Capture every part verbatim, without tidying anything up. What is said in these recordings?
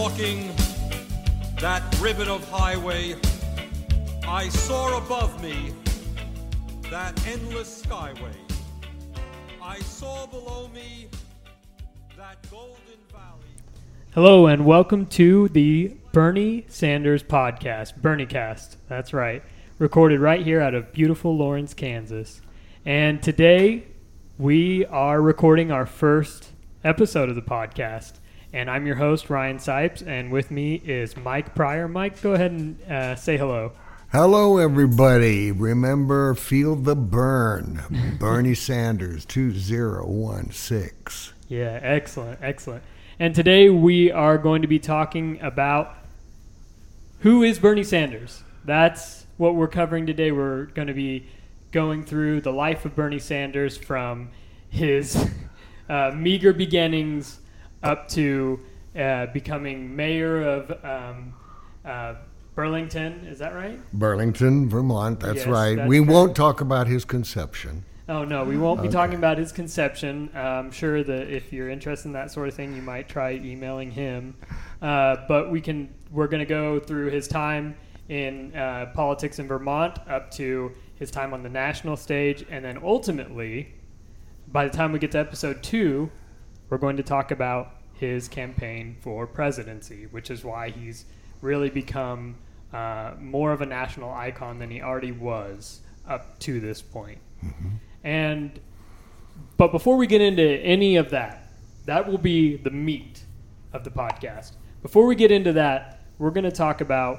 walking that ribbon of highway, I saw above me that endless skyway. I saw below me that golden valley. Hello and welcome to the Bernie Sanders podcast, BernieCast. That's right. Recorded right here out of beautiful Lawrence, Kansas. And today we are recording our first episode of the podcast. And I'm your host, Ryan Sipes, and with me is Mike Pryor. Mike, go ahead and uh, say hello. Hello, everybody. Remember, feel the burn. Bernie Sanders, two zero one six. Yeah, excellent, excellent. And today we are going to be talking about who is Bernie Sanders. That's what we're covering today. We're going to be going through the life of Bernie Sanders from his uh, meager beginnings up to uh, becoming mayor of um, uh, Burlington. Is that right? Burlington, Vermont. That's Yes, right. that's we correct. won't talk about his conception. Oh, no, we won't be Okay. talking about his conception. Uh, I'm sure that if you're interested in that sort of thing, you might try emailing him. Uh, but we can, we're going to go through his time in uh, politics in Vermont up to his time on the national stage. And then ultimately, by the time we get to episode two, we're going to talk about his campaign for presidency, which is why he's really become uh, more of a national icon than he already was up to this point. Mm-hmm. And but before we get into any of that, that will be the meat of the podcast. Before we get into that, we're going to talk about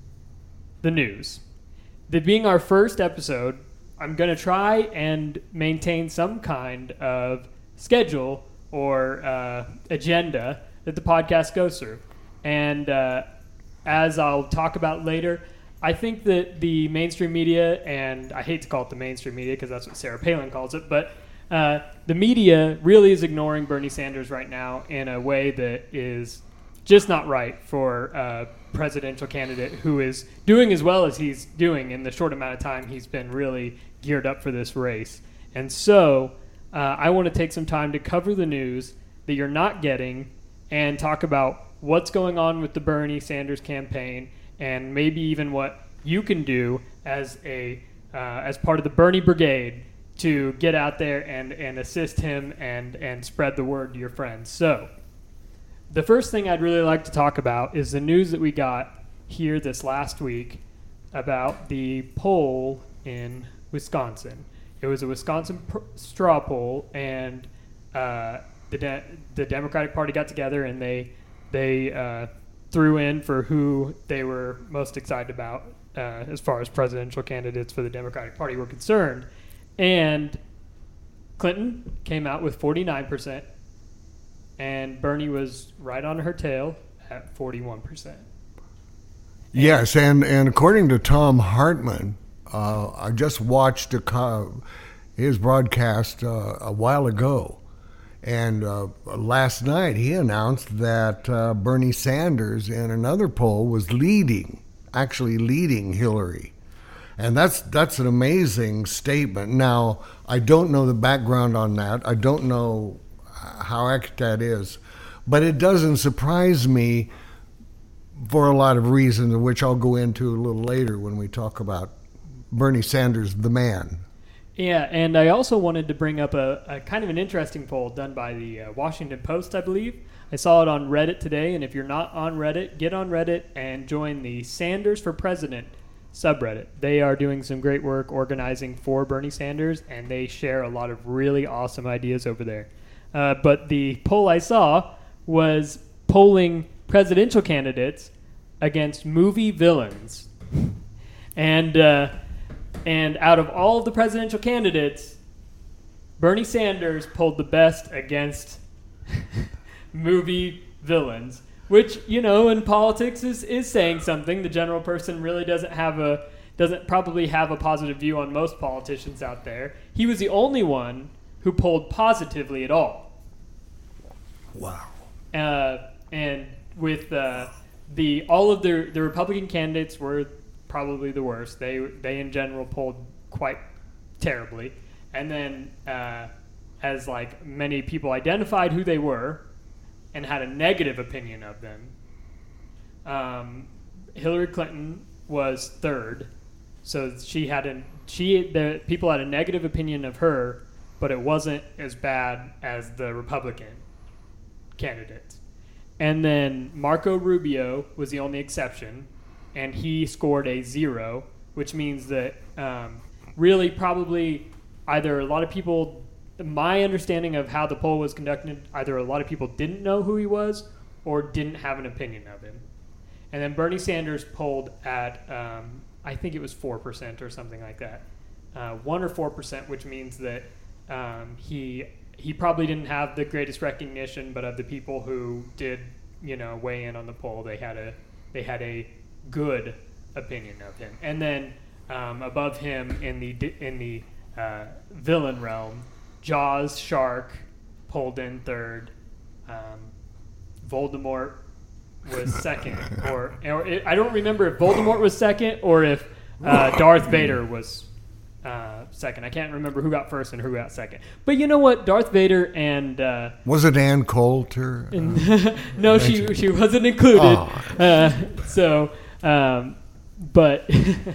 the news. That being our first episode, I'm going to try and maintain some kind of schedule or uh, agenda that the podcast goes through. And uh, as I'll talk about later, I think that the mainstream media, and I hate to call it the mainstream media because that's what Sarah Palin calls it, but uh, the media really is ignoring Bernie Sanders right now in a way that is just not right for a presidential candidate who is doing as well as he's doing in the short amount of time he's been really geared up for this race. And so uh, I want to take some time to cover the news that you're not getting and talk about what's going on with the Bernie Sanders campaign and maybe even what you can do as a uh, as part of the Bernie Brigade to get out there and, and assist him and, and spread the word to your friends. So the first thing I'd really like to talk about is the news that we got here this last week about the poll in Wisconsin. It was a Wisconsin pr- straw poll, and uh, the de- the Democratic Party got together and they they uh, threw in for who they were most excited about uh, as far as presidential candidates for the Democratic Party were concerned. And Clinton came out with forty-nine percent, and Bernie was right on her tail at forty-one percent. Yes, and, and according to Tom Hartman, uh, I just watched a co- his broadcast uh, a while ago. And uh, last night he announced that uh, Bernie Sanders in another poll was leading, actually leading Hillary. And that's that's an amazing statement. Now, I don't know the background on that. I don't know how accurate that is. But it doesn't surprise me for a lot of reasons, which I'll go into a little later when we talk about Bernie Sanders, the man. Yeah, and I also wanted to bring up a, a kind of an interesting poll done by the uh, Washington Post, I believe. I saw it on Reddit today, and if you're not on Reddit, get on Reddit and join the Sanders for President subreddit. They are doing some great work organizing for Bernie Sanders, and they share a lot of really awesome ideas over there. Uh, but the poll I saw was polling presidential candidates against movie villains. And... Uh, And out of all of the presidential candidates, Bernie Sanders pulled the best against movie villains, which, you know, in politics is, is saying something. The general person really doesn't have a doesn't probably have a positive view on most politicians out there. He was the only one who polled positively at all. Wow. Uh, and with uh, the all of the the Republican candidates were probably the worst. They they in general polled quite terribly, and then uh, as like many people identified who they were and had a negative opinion of them, um, Hillary Clinton was third. So she had a she the people had a negative opinion of her, but it wasn't as bad as the Republican candidate. And then Marco Rubio was the only exception, and he scored a zero, which means that um, really probably either a lot of people, my understanding of how the poll was conducted, either a lot of people didn't know who he was or didn't have an opinion of him. And then Bernie Sanders polled at, um, I think it was four percent or something like that. Uh, one or four percent, which means that um, he he probably didn't have the greatest recognition, but of the people who did, you know, weigh in on the poll, they had a they had a good opinion of him. And then um, above him in the in the uh, villain realm, Jaws Shark polled in third. Um, Voldemort was second, or, or it, I don't remember if Voldemort was second or if uh, Darth Vader was uh, second. I can't remember who got first and who got second. But you know what? Darth Vader and uh, was it Ann Coulter? Uh, no, she she wasn't included. Oh. Uh, so, um, but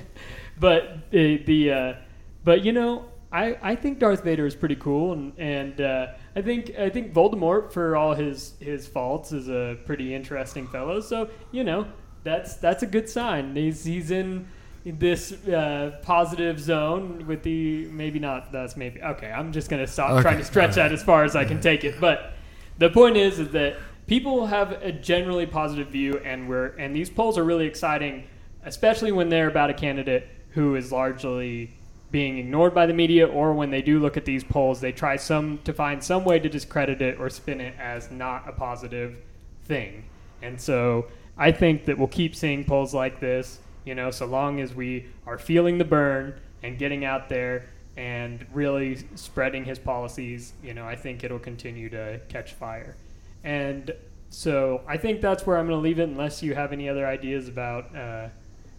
but the, the uh, but you know, I, I think Darth Vader is pretty cool, and and uh, I think I think Voldemort, for all his, his faults, is a pretty interesting fellow. So you know, that's that's a good sign. He's he's in this uh, positive zone with the maybe not that's maybe okay. I'm just gonna stop okay. trying to stretch that as far as I can take it. But the point is is that people have a generally positive view, and we're and these polls are really exciting, especially when they're about a candidate who is largely being ignored by the media, or when they do look at these polls, they try some to find some way to discredit it or spin it as not a positive thing. And so I think that we'll keep seeing polls like this, you know, so long as we are feeling the burn and getting out there and really spreading his policies, you know, I think it'll continue to catch fire. And so I think that's where I'm going to leave it, unless you have any other ideas about uh,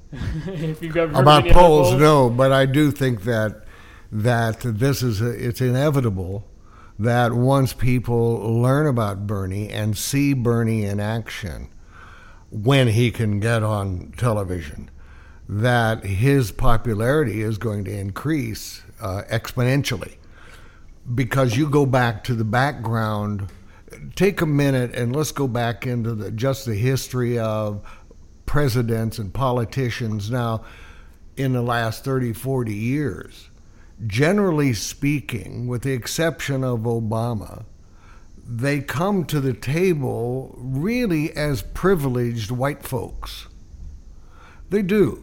if you've ever heard about of polls, polls, no, but I do think that that this is a, it's inevitable that once people learn about Bernie and see Bernie in action when he can get on television, that his popularity is going to increase uh, exponentially. Because you go back to the background, take a minute and let's go back into the, just the history of presidents and politicians now in the last thirty, forty years. Generally speaking, with the exception of Obama, they come to the table really as privileged white folks. They do.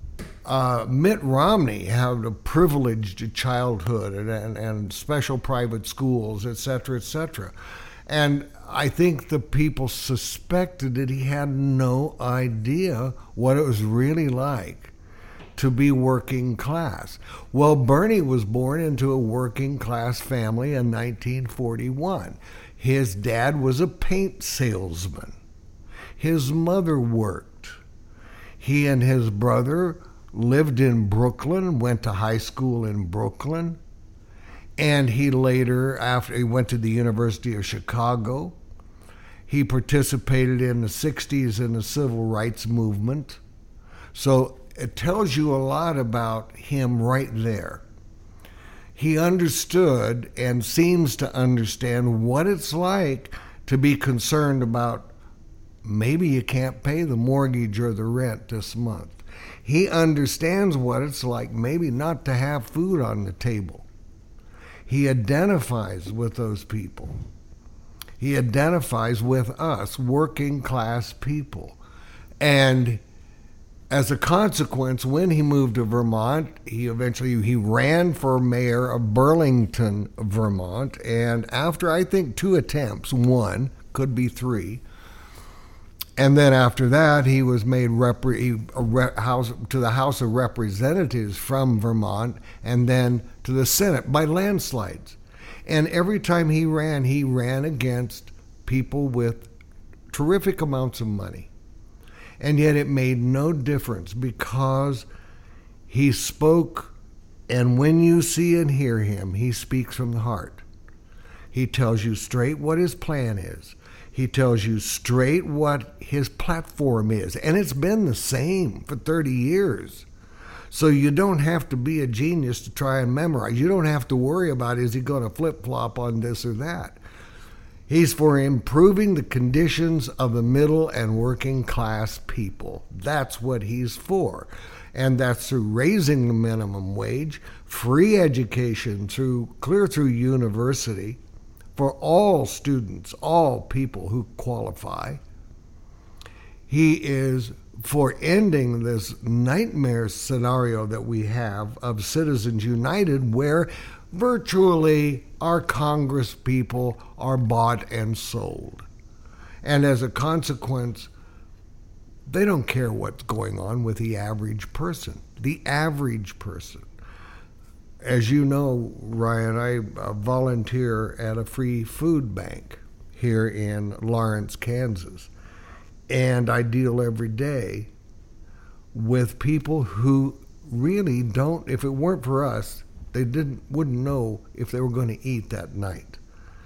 Uh, Mitt Romney had a privileged childhood and, and, and special private schools, et cetera, et cetera. And I think the people suspected that he had no idea what it was really like to be working class. Well, Bernie was born into a working class family in nineteen forty-one. His dad was a paint salesman. His mother worked. He and his brother lived in Brooklyn, went to high school in Brooklyn. And he later, after he went to the University of Chicago, he participated in the sixties in the civil rights movement. So it tells you a lot about him right there. He understood and seems to understand what it's like to be concerned about maybe you can't pay the mortgage or the rent this month. He understands what it's like maybe not to have food on the table. He identifies with those people. He identifies with us, working class people. And as a consequence, when he moved to Vermont, he eventually he ran for mayor of Burlington, Vermont. And after, I think, two attempts, one, could be three, and then after that, he was made rep- he, rep- house, to the House of Representatives from Vermont, and then to the Senate by landslides. And every time he ran, he ran against people with terrific amounts of money. And yet it made no difference because he spoke, and when you see and hear him, he speaks from the heart. He tells you straight what his plan is. He tells you straight what his platform is. And it's been the same for thirty years. So you don't have to be a genius to try and memorize. You don't have to worry about, is he going to flip-flop on this or that? He's for improving the conditions of the middle and working class people. That's what he's for. And that's through raising the minimum wage, free education through clear through university, for all students, all people who qualify. He is for ending this nightmare scenario that we have of Citizens United, where virtually our Congress people are bought and sold. And as a consequence, they don't care what's going on with the average person. The average person. As you know, Ryan, I uh, volunteer at a free food bank here in Lawrence, Kansas. And I deal every day with people who really don't, if it weren't for us, they didn't wouldn't know if they were going to eat that night.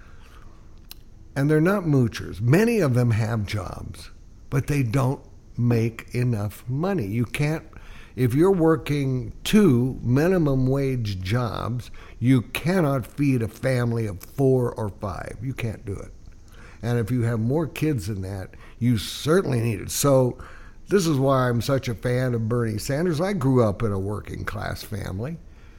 And they're not moochers. Many of them have jobs, but they don't make enough money. You can't, if you're working two minimum wage jobs, you cannot feed a family of four or five. You can't do it. And if you have more kids than that, you certainly need it. So this is why I'm such a fan of Bernie Sanders. I grew up in a working class family,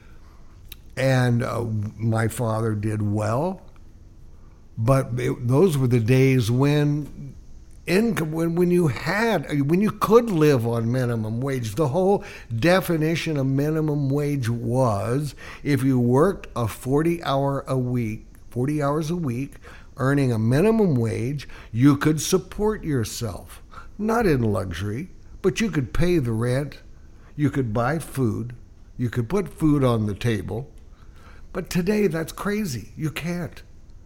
and uh, my father did well. But it, those were the days when income, when, when you had, when you could live on minimum wage. The whole definition of minimum wage was if you worked a forty hour a week, forty hours a week, earning a minimum wage, you could support yourself. Not in luxury, but you could pay the rent, you could buy food, you could put food on the table. But today, that's crazy. You can't.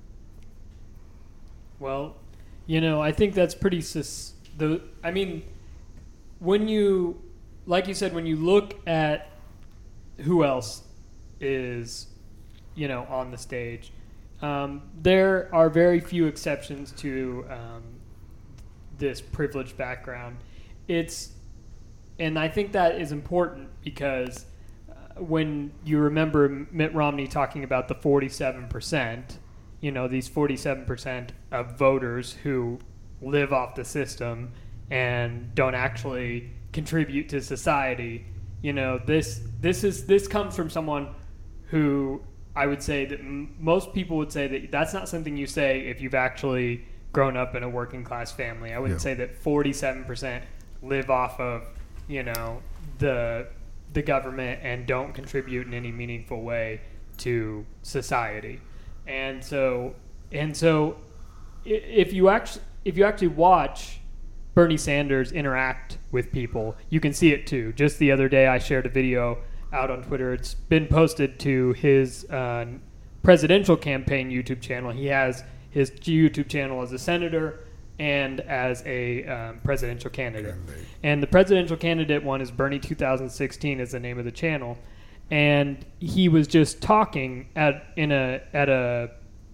Well, you know, I think that's pretty sus- the I mean, when you, like you said, when you look at who else is, you know, on the stage, um, there are very few exceptions to um, this privileged background. It's, and I think that is important because uh, when you remember Mitt Romney talking about the forty-seven percent, you know, these forty-seven percent of voters who live off the system and don't actually contribute to society, you know, this this is this comes from someone who I would say that m- most people would say that that's not something you say if you've actually grown up in a working class family. I wouldn't Yeah. say that forty-seven percent live off of, you know, the the government and don't contribute in any meaningful way to society. And so and so if you actually if you actually watch Bernie Sanders interact with people, you can see it too. Just the other day I shared a video out on Twitter. It's been posted to his uh, presidential campaign YouTube channel. He has his YouTube channel as a senator and as a um, presidential candidate. Candidate. And the presidential candidate one is Bernie two thousand sixteen is the name of the channel. And he was just talking at in a at a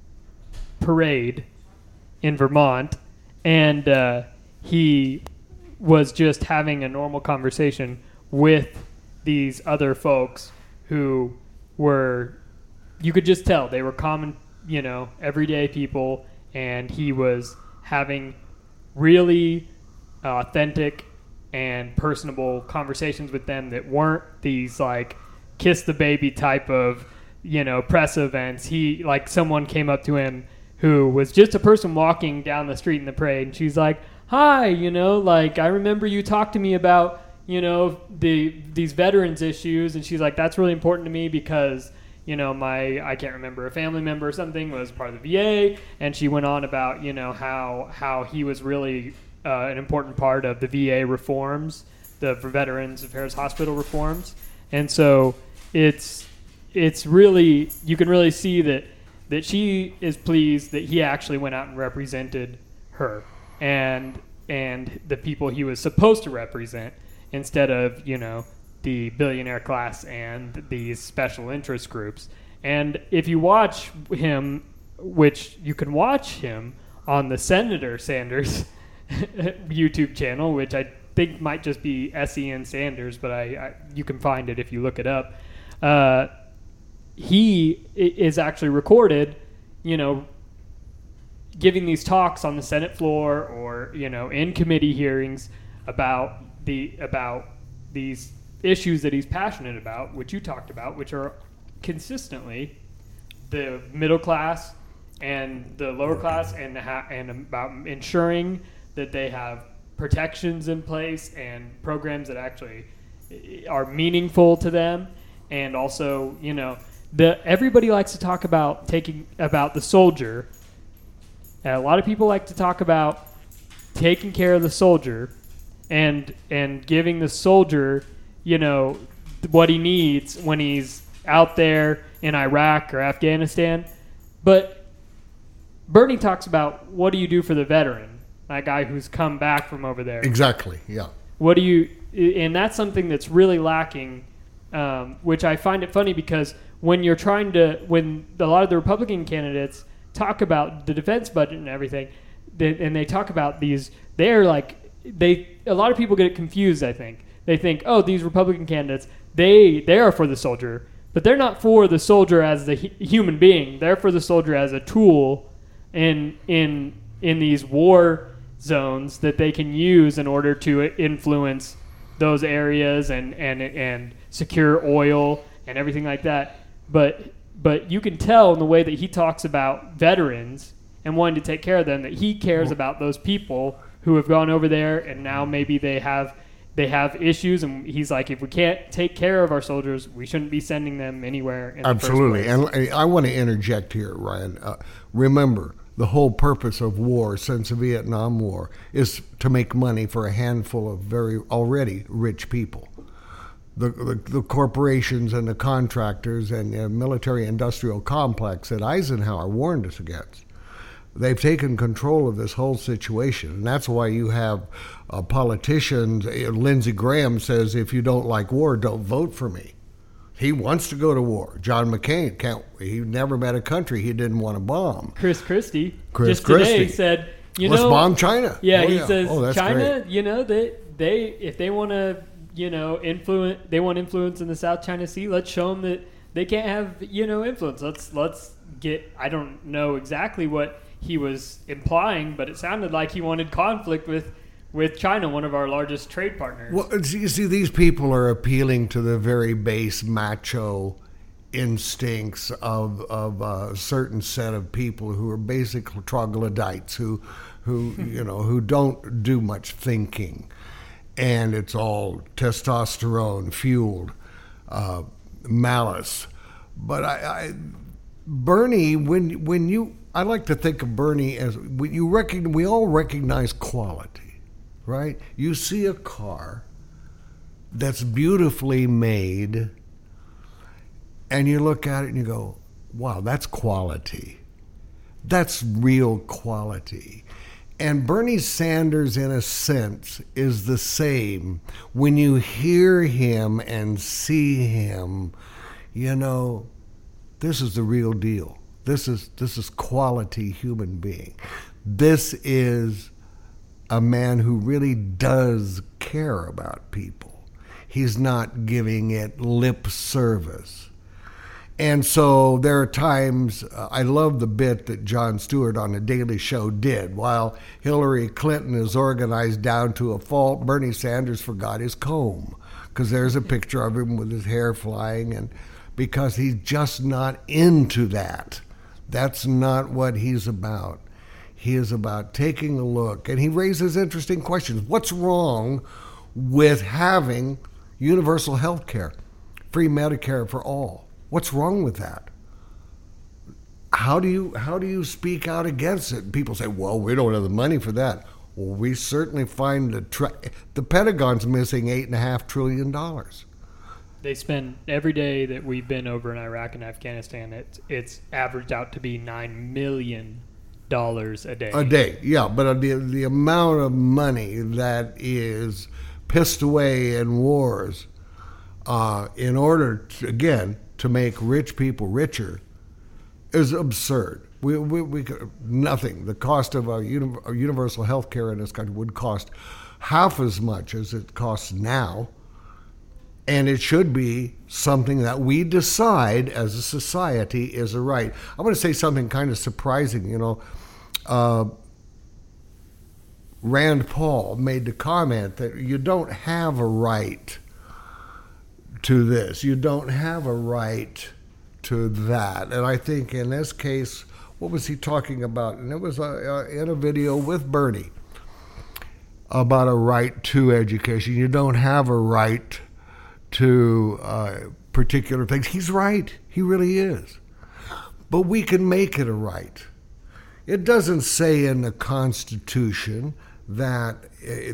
parade in Vermont, and uh, he was just having a normal conversation with these other folks who were, you could just tell they were common, you know, everyday people, and he was having really authentic and personable conversations with them that weren't these like kiss the baby type of, you know, press events. He, like, someone came up to him who was just a person walking down the street in the parade, and she's like, hi, you know, like, I remember you talked to me about, you know, the these veterans issues, and she's like, that's really important to me because, you know, my, I can't remember, a family member or something was part of the V A, and she went on about, you know, how how he was really uh, an important part of the V A reforms, the Veterans Affairs Hospital reforms. And so it's it's really, you can really see that that she is pleased that he actually went out and represented her and and the people he was supposed to represent, instead of, you know, the billionaire class and these special interest groups. And if you watch him, which you can watch him on the Senator Sanders YouTube channel, which I think might just be S E N Sanders, but I, I you can find it if you look it up. Uh, he is actually recorded, you know, giving these talks on the Senate floor or, you know, in committee hearings about the about these issues that he's passionate about, which you talked about, which are consistently the middle class and the lower class, and ha- and about ensuring that they have protections in place and programs that actually are meaningful to them. And also, you know, the everybody likes to talk about taking about the soldier. And a lot of people like to talk about taking care of the soldier and and giving the soldier, you know, what he needs when he's out there in Iraq or Afghanistan. But Bernie talks about, what do you do for the veteran, that guy who's come back from over there? Exactly, yeah. What do you, and that's something that's really lacking, um, which I find it funny because when you're trying to, when a lot of the Republican candidates talk about the defense budget and everything, they, and they talk about these, they're like, they, a lot of people get it confused, I think. They think, oh, these Republican candidates, they they are for the soldier, but they're not for the soldier as the hu- human being. They're for the soldier as a tool in in in these war zones that they can use in order to influence those areas and and and secure oil and everything like that. But but you can tell in the way that he talks about veterans and wanting to take care of them that he cares about those people who have gone over there and now maybe they have they have issues, and he's like, if we can't take care of our soldiers, we shouldn't be sending them anywhere in Absolutely. the first place. And I want to interject here, Ryan. Uh, remember, the whole purpose of war since the Vietnam War is to make money for a handful of very already rich people. The, the, the corporations and the contractors and the military-industrial complex that Eisenhower warned us against. They've taken control of this whole situation, and that's why you have uh, politicians. Uh, Lindsey Graham says, if you don't like war, don't vote for me. He wants to go to war. John McCain can't. He never met a country he didn't want to bomb. Chris Christie Chris just Christie. today said, you Let's know, bomb China. Yeah, oh, he yeah. says oh, China. Great. You know, they they if they want to, you know, influence. They want influence in the South China Sea. Let's show them that they can't have, you know, influence. Let's let's get. I don't know exactly what he was implying, but it sounded like he wanted conflict with, with China, one of our largest trade partners. Well, you see, these people are appealing to the very base macho instincts of of a certain set of people who are basic troglodytes, who, who you know, who don't do much thinking, and it's all testosterone fueled uh, malice. But I, I, Bernie, when when you I like to think of Bernie as when you recognize, we all recognize quality, right? You see a car that's beautifully made, and you look at it and you go, wow, that's quality. That's real quality. And Bernie Sanders, in a sense, is the same. When you hear him and see him, you know, this is the real deal. This is this is quality human being. This is a man who really does care about people. He's not giving it lip service. And so there are times, uh, I love the bit that Jon Stewart on The Daily Show did. While Hillary Clinton is organized down to a fault, Bernie Sanders forgot his comb, because there's a picture of him with his hair flying, and because he's just not into that. That's not what he's about. He is about taking a look, and he raises interesting questions. What's wrong with having universal health care, free Medicare for all? What's wrong with that? How do you how do you speak out against it? People say, well, we don't have the money for that. Well, we certainly find the tra- the Pentagon's missing eight and a half trillion dollars. They spend every day that we've been over in Iraq and Afghanistan, it's, it's averaged out to be nine million dollars a day. A day, yeah. But the, the amount of money that is pissed away in wars uh, in order, to, again, to make rich people richer is absurd. We, we, we nothing. The cost of a, uni, a universal health care in this country would cost half as much as it costs now, and it should be something that we decide as a society is a right. I'm going to say something kind of surprising. You know, uh, Rand Paul made the comment that you don't have a right to this. You don't have a right to that. And I think in this case, what was he talking about? And it was uh, uh, in a video with Bernie about a right to education. You don't have a right to uh, particular things. He's right. He really is. But we can make it a right. It doesn't say in the Constitution that it,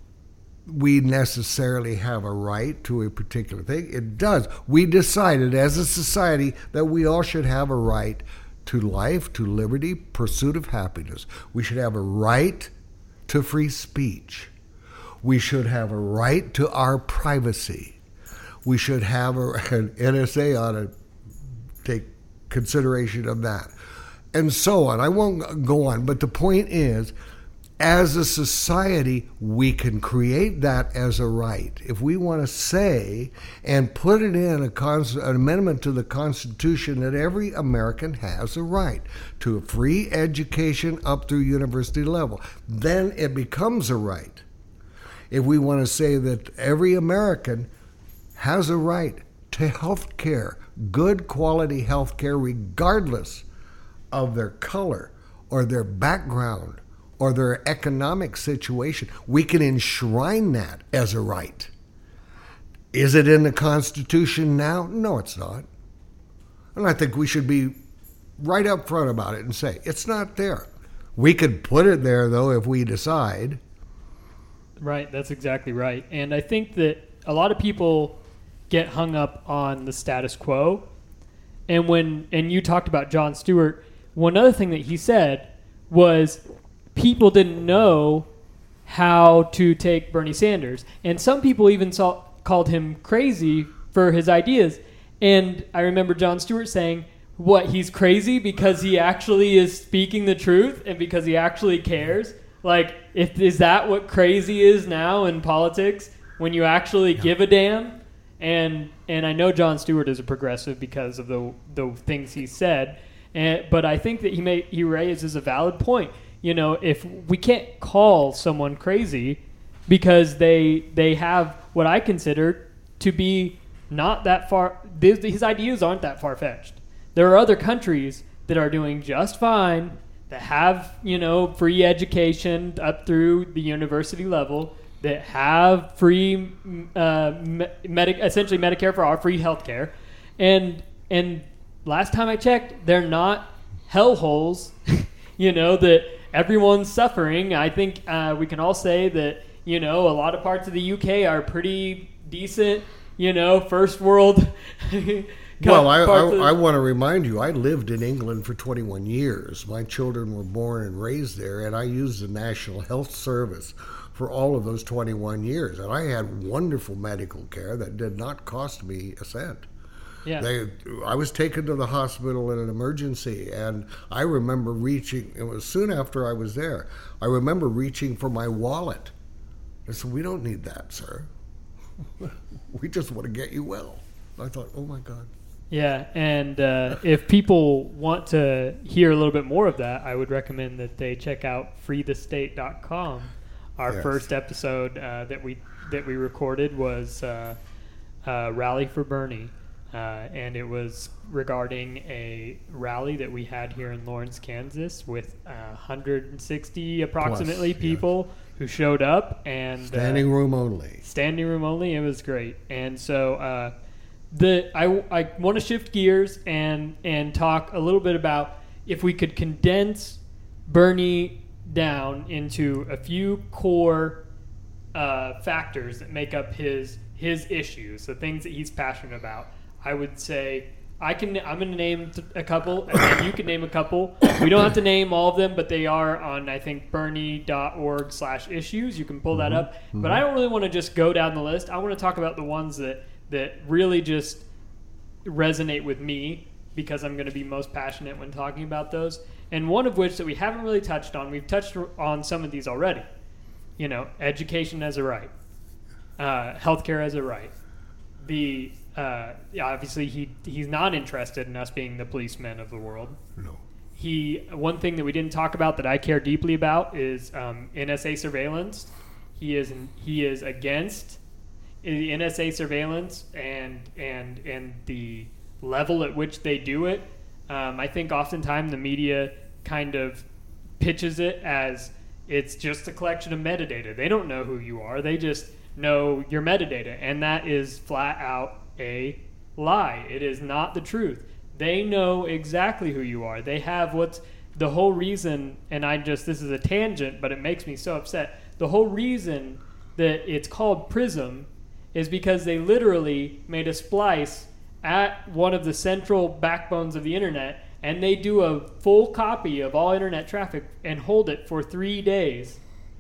we necessarily have a right to a particular thing. It does. We decided as a society that we all should have a right to life, to liberty, pursuit of happiness. We should have a right to free speech. We should have a right to our privacy. We should have a, an N S A ought to take consideration of that, and so on. I won't go on, but the point is, as a society, we can create that as a right. If we want to say and put it in a cons- an amendment to the Constitution that every American has a right to a free education up through university level, then it becomes a right. If we want to say that every American has a right to health care, good quality health care, regardless of their color or their background or their economic situation, we can enshrine that as a right. Is it in the Constitution now? No, it's not. And I think we should be right up front about it and say, it's not there. We could put it there, though, if we decide. Right, that's exactly right. And I think that a lot of people get hung up on the status quo. And when and you talked about Jon Stewart, one other thing that he said was people didn't know how to take Bernie Sanders. And some people even saw, called him crazy for his ideas. And I remember Jon Stewart saying, what, he's crazy because he actually is speaking the truth and because he actually cares? Like, if is that what crazy is now in politics, when you actually yeah. give a damn? And and I know Jon Stewart is a progressive because of the the things he said, and, but I think that he may he raises a valid point. You know, if we can't call someone crazy because they they have what I consider to be not that far, his, his ideas aren't that far-fetched. There are other countries that are doing just fine, that have, you know, free education up through the university level, that have free, uh, med- essentially Medicare for all, free health care. And, and last time I checked, they're not hellholes, you know, that everyone's suffering. I think uh, we can all say that, you know, a lot of parts of the U K are pretty decent, you know, first world. Well, I, I, I want to remind you, I lived in England for twenty-one years. My children were born and raised there, and I used the National Health Service for all of those twenty-one years. And I had wonderful medical care that did not cost me a cent. Yeah. They, I was taken to the hospital in an emergency, and I remember reaching, it was soon after I was there, I remember reaching for my wallet. I said, we don't need that, sir. We just want to get you well. I thought, oh my God. Yeah, and uh, if people want to hear a little bit more of that, I would recommend that they check out free the state dot com. Our yes. first episode uh, that we that we recorded was uh, uh, Rally for Bernie, uh, and it was regarding a rally that we had here in Lawrence, Kansas, with uh, one hundred sixty approximately Plus, people yeah. who showed up, and standing uh, room only. Standing room only. It was great, and so. Uh, The I, I want to shift gears and and talk a little bit about if we could condense Bernie down into a few core uh, factors that make up his his issues, the things that he's passionate about. I would say I can I'm going to name a couple, and then you can name a couple. We don't have to name all of them, but they are on I think bernie dot org slash issues. You can pull that up. Mm-hmm. But I don't really want to just go down the list. I want to talk about the ones that. that really just resonate with me because I'm going to be most passionate when talking about those. And one of which that we haven't really touched on, we've touched on some of these already. You know, education as a right, uh, healthcare as a right. The uh, obviously he he's not interested in us being the policemen of the world. No. He one thing that we didn't talk about that I care deeply about is um, N S A surveillance. He is he is against the N S A surveillance and and and the level at which they do it. Um, I think oftentimes the media kind of pitches it as it's just a collection of metadata. They don't know who you are. They just know your metadata. And that is flat out a lie. It is not the truth. They know exactly who you are. They have what's the whole reason, and I just, this is a tangent, but it makes me so upset. The whole reason that it's called PRISM is because they literally made a splice at one of the central backbones of the internet, and they do a full copy of all internet traffic and hold it for three days.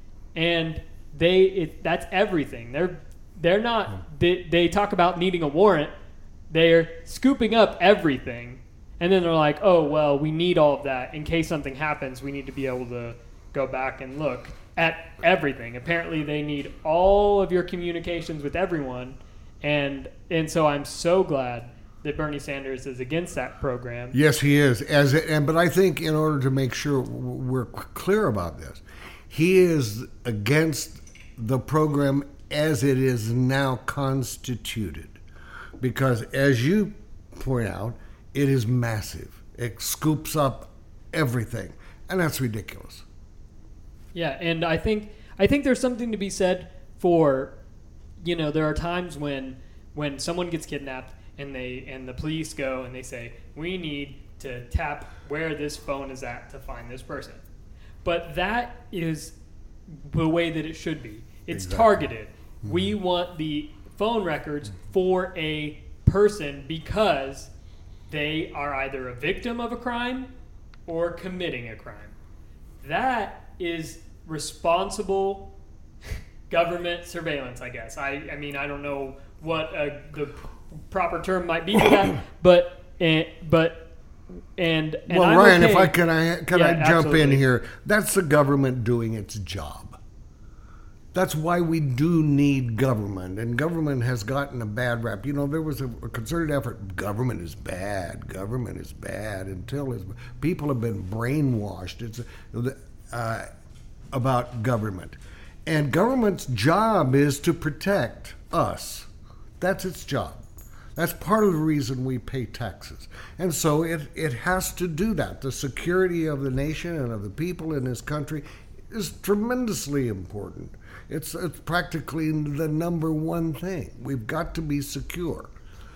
And they it, that's everything. They're they're not they, they talk about needing a warrant. They're scooping up everything, and then they're like, oh well, we need all of that in case something happens. We need to be able to go back and look at everything. Apparently they need all of your communications with everyone, and and so I'm so glad that Bernie Sanders is against that program. Yes, he is. As it, and but I think in order to make sure we're clear about this, he is against the program as it is now constituted, because as you point out, it is massive. It scoops up everything, and that's ridiculous. Yeah, and I think I think there's something to be said for, you know, there are times when when someone gets kidnapped and they and the police go and they say, we need to tap where this phone is at to find this person. But that is the way that it should be. It's exactly. targeted. Mm-hmm. We want the phone records for a person because they are either a victim of a crime or committing a crime. That is responsible government surveillance, I guess. I, I mean, I don't know what uh, the proper term might be for that, but uh, but and, and well, I'm Ryan, okay. if I can, I can yeah, I jump absolutely. in here. That's the government doing its job. That's why we do need government, and government has gotten a bad rap. You know, there was a, a concerted effort. Government is bad. Government is bad until it's, people have been brainwashed. It's uh, about government, and government's job is to protect us. That's its job. That's part of the reason we pay taxes. And so it, it has to do that. The security of the nation and of the people in this country is tremendously important. It's, it's practically the number one thing. We've got to be secure.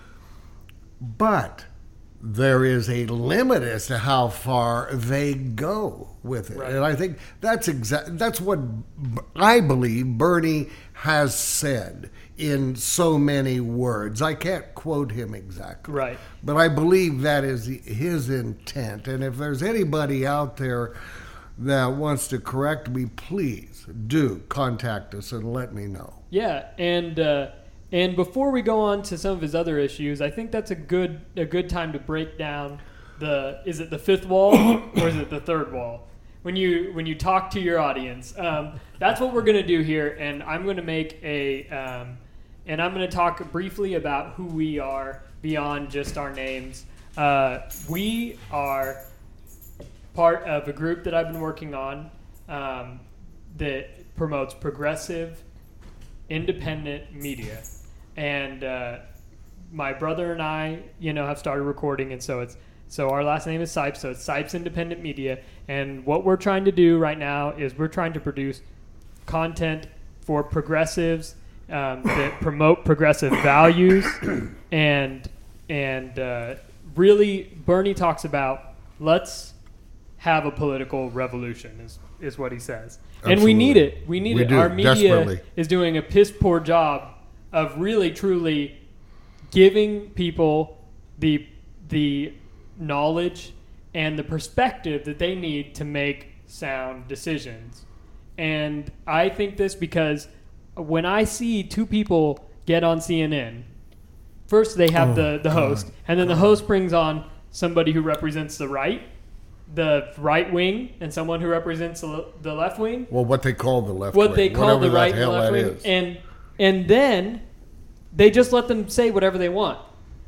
But there is a limit as to how far they go with it. Right. And I think that's exa- that's what I believe Bernie has said in so many words. I can't quote him exactly. Right. But I believe that is his intent. And if there's anybody out there that wants to correct me, please do contact us and let me know. Yeah, and uh, and before we go on to some of his other issues, I think that's a good a good time to break down the is it the fifth wall or is it the third wall? When you when you talk to your audience, um, that's what we're going to do here, and I'm going to make a um, and I'm going to talk briefly about who we are beyond just our names. Uh, we are part of a group that I've been working on um, that promotes progressive, independent media, and uh, my brother and I, you know, have started recording, and so it's so our last name is Sipes, so it's Sipes Independent Media, and what we're trying to do right now is we're trying to produce content for progressives um, that promote progressive values, and and uh, really Bernie talks about let's have a political revolution is, is what he says. Absolutely. And we need it. We need we it. Do, Our media desperately. is doing a piss poor job of really truly giving people the the knowledge and the perspective that they need to make sound decisions. And I think this because when I see two people get on C N N, first they have oh, the, the host, God. and then the host brings on somebody who represents the right, the right wing, and someone who represents the the left wing. Well, what they call the left what wing. they call the right and the left wing. Is. And, and then they just let them say whatever they want.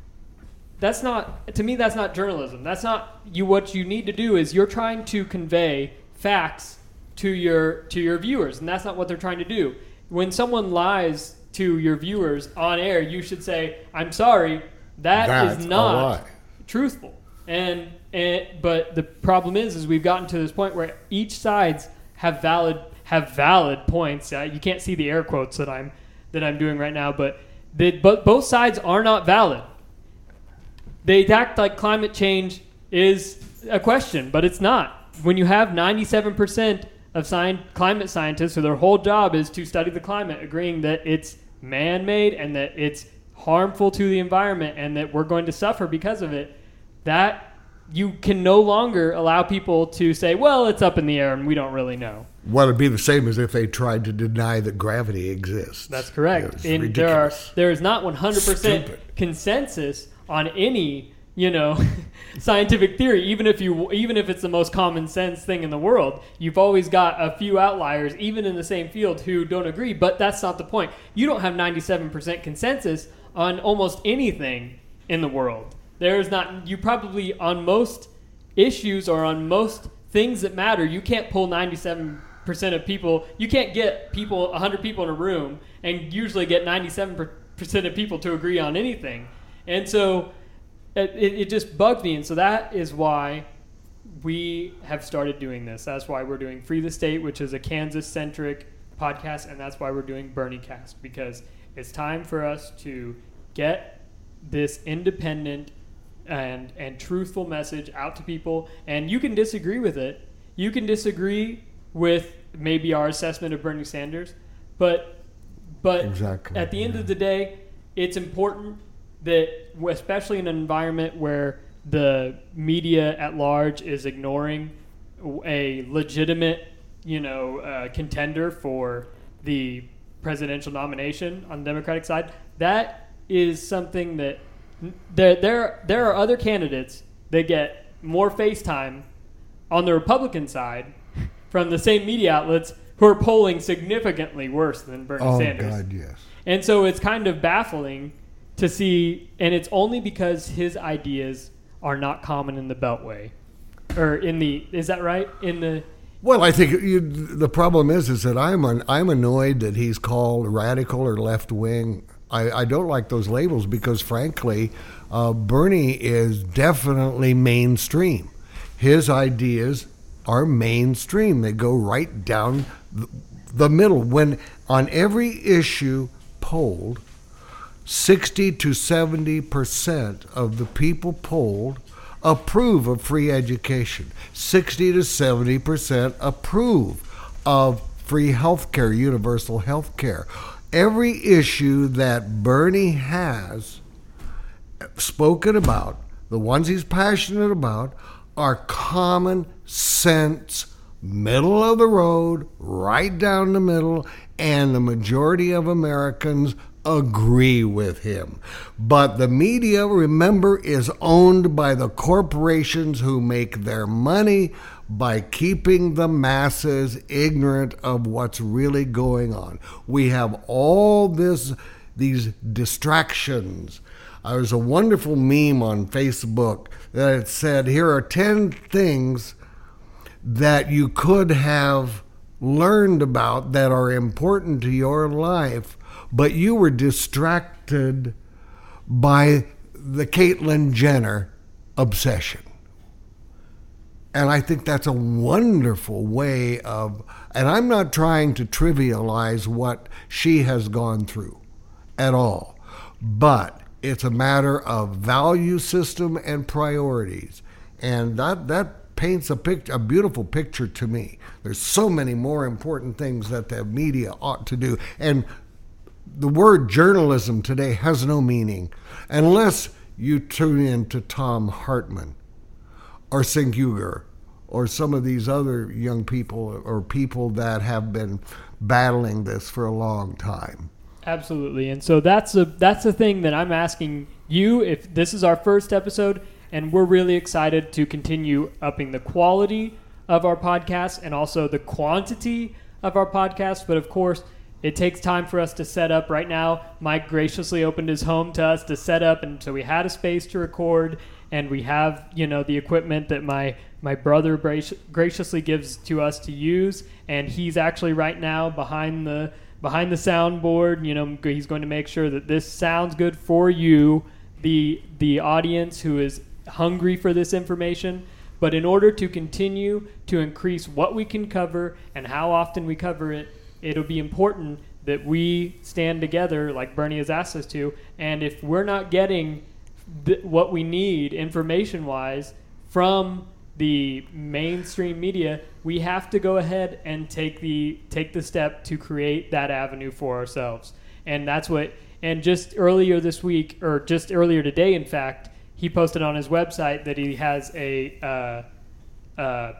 That's not, to me, that's not journalism. That's not, you. What you need to do is you're trying to convey facts to your to your viewers, and that's not what they're trying to do. When someone lies to your viewers on air, you should say, I'm sorry, that that's is not truthful. And, and but the problem is, is we've gotten to this point where each sides have valid have valid points. Uh, you can't see the air quotes that I'm that I'm doing right now, but they, but both sides are not valid. They act like climate change is a question, but it's not. When you have ninety-seven percent of sci- climate scientists who their whole job is to study the climate agreeing that it's man-made and that it's harmful to the environment and that we're going to suffer because of it, that you can no longer allow people to say, well, it's up in the air and we don't really know. Well, it'd be the same as if they tried to deny that gravity exists. That's correct. It's and there are ridiculous. there is not one hundred percent Stupid. consensus on any, you know, scientific theory. Even if you even if it's the most common sense thing in the world, you've always got a few outliers, even in the same field, who don't agree. But that's not the point. You don't have ninety-seven percent consensus on almost anything in the world. There's not, you probably, on most issues or on most things that matter, you can't pull ninety-seven percent of people, you can't get people, one hundred people in a room and usually get ninety-seven percent of people to agree on anything. And so it, it just bugged me. And so that is why we have started doing this. That's why we're doing Free the State, which is a Kansas-centric podcast, and that's why we're doing BernieCast, because it's time for us to get this independent and and truthful message out to people. And you can disagree with it. You can disagree with maybe our assessment of Bernie Sanders, but but Exactly, at the end yeah. of the day, it's important that, especially in an environment where the media at large is ignoring a legitimate, you know, uh, contender for the presidential nomination on the Democratic side, that is something that There, there, there are other candidates that get more face time on the Republican side from the same media outlets who are polling significantly worse than Bernie oh, Sanders. God, yes. And so it's kind of baffling to see, and it's only because his ideas are not common in the Beltway. Or in the, is that right? In the... Well, I think you, the problem is is that I'm an, I'm annoyed that he's called radical or left wing. I, I don't like those labels because, frankly, uh, Bernie is definitely mainstream. His ideas are mainstream. They go right down the middle. When on every issue polled, sixty to seventy percent of the people polled approve of free education. sixty to seventy percent approve of free health care, universal health care. Every issue that Bernie has spoken about, the ones he's passionate about, are common sense, middle of the road, right down the middle, and the majority of Americans agree with him. But the media, remember, is owned by the corporations who make their money by keeping the masses ignorant of what's really going on. We have all this, these distractions. Uh, there's a wonderful meme on Facebook that it said, here are ten things that you could have learned about that are important to your life, but you were distracted by the Caitlyn Jenner obsession. And I think that's a wonderful way of, and I'm not trying to trivialize what she has gone through at all, but it's a matter of value system and priorities. And that, that paints a picture, a beautiful picture to me. There's so many more important things that the media ought to do. And the word journalism today has no meaning unless you tune in to Thom Hartmann or Cenk Uygur or some of these other young people or people that have been battling this for a long time. Absolutely. And so that's a that's the thing that I'm asking you. If this is our first episode, And we're really excited to continue upping the quality of our podcast and also the quantity of our podcast. But of course, it takes time for us to set up. Right now, Mike graciously opened his home to us to set up, and so we had a space to record, and we have, you know, the equipment that my my brother graciously gives to us to use, and he's actually right now behind the behind the soundboard. You know, he's going to make sure that this sounds good for you, the the audience who is hungry for this information. But in order to continue to increase what we can cover and how often we cover it, it'll be important that we stand together like Bernie has asked us to. And if we're not getting th- what we need information-wise from the mainstream media, we have to go ahead and take the take the step to create that avenue for ourselves. And that's what, and just earlier this week, or just earlier today, in fact, he posted on his website that he has a uh, uh,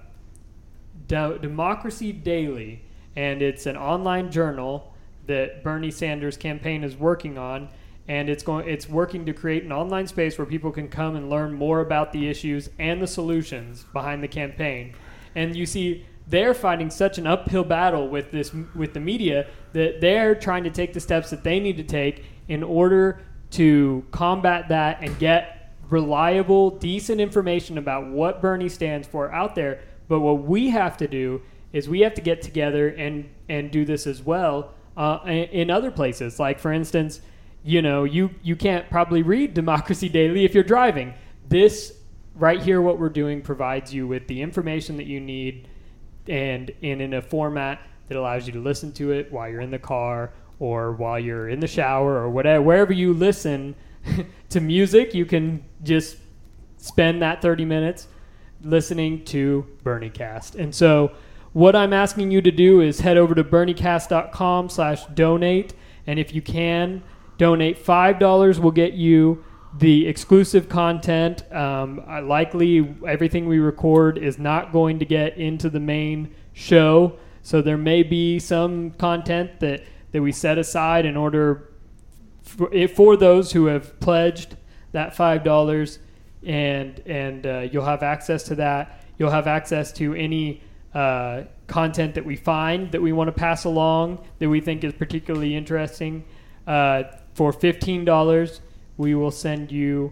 De- Democracy Daily, and it's an online journal that Bernie Sanders' campaign is working on, and it's going it's working to create an online space where people can come and learn more about the issues and the solutions behind the campaign. And you see, they're fighting such an uphill battle with this with the media that they're trying to take the steps that they need to take in order to combat that and get reliable, decent information about what Bernie stands for out there. But what we have to do is we have to get together and, and do this as well uh, in other places. Like, for instance, you know, you, you can't probably read Democracy Daily if you're driving. This right here, what we're doing, provides you with the information that you need, and in, in a format that allows you to listen to it while you're in the car or while you're in the shower or whatever, wherever you listen to music. You can just spend that thirty minutes listening to BernieCast. And so what I'm asking you to do is head over to berniecast.com slash donate. And if you can, donate five dollars will get you the exclusive content. Um, I likely everything we record is not going to get into the main show. So there may be some content that, that we set aside in order for, for those who have pledged that five dollars, and and uh, you'll have access to that. You'll have access to any uh, content that we find that we want to pass along that we think is particularly interesting. Uh, for fifteen dollars, we will send you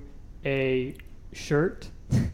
a shirt.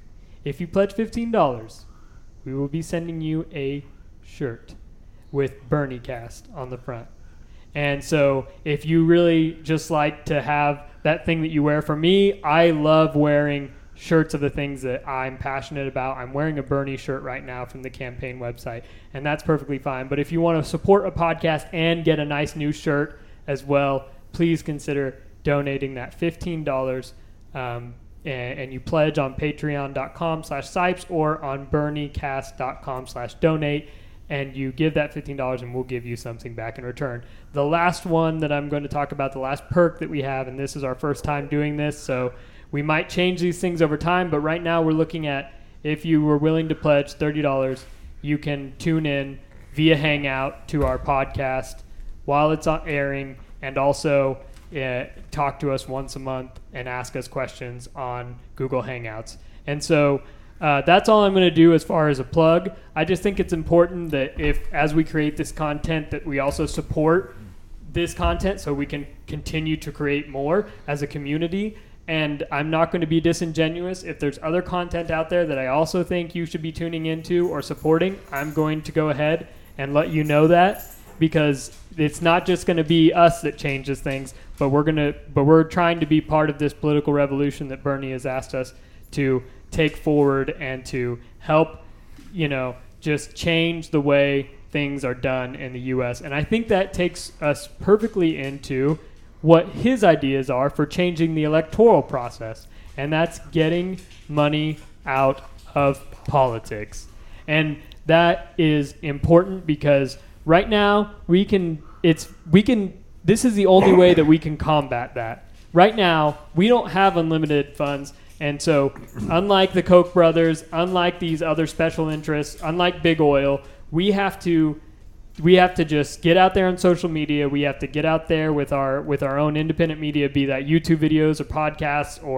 If you pledge fifteen dollars, we will be sending you a shirt with BernieCast on the front. And so if you really just like to have that thing that you wear, for me, I love wearing shirts of the things that I'm passionate about. I'm wearing a Bernie shirt right now from the campaign website, and that's perfectly fine. But if you want to support a podcast and get a nice new shirt as well, please consider donating that fifteen dollars, um, and, and you pledge on patreon.com slash Sipes or on berniecast.com slash donate. And you give that fifteen dollars and we'll give you something back in return. The last one that I'm going to talk about, the last perk that we have, and this is our first time doing this, so we might change these things over time, but right now we're looking at, if you were willing to pledge thirty dollars, you can tune in via Hangout to our podcast while it's on airing, and also uh, talk to us once a month and ask us questions on Google Hangouts. And so Uh, that's all I'm going to do as far as a plug. I just think it's important that if, as we create this content, that we also support this content so we can continue to create more as a community. And I'm not going to be disingenuous. If there's other content out there that I also think you should be tuning into or supporting, I'm going to go ahead and let you know that, because it's not just going to be us that changes things, but we're going to, but we're trying to be part of this political revolution that Bernie has asked us to take forward and to help, you know, just change the way things are done in the U S. And I think that takes us perfectly into what his ideas are for changing the electoral process, and that's getting money out of politics. And that is important because right now we can, it's, we can, this is the only way that we can combat that. Right now, we don't have unlimited funds. And so, unlike the Koch brothers, unlike these other special interests, unlike big oil, we have to we have to just get out there on social media. We have to get out there with our with our own independent media, be that YouTube videos or podcasts or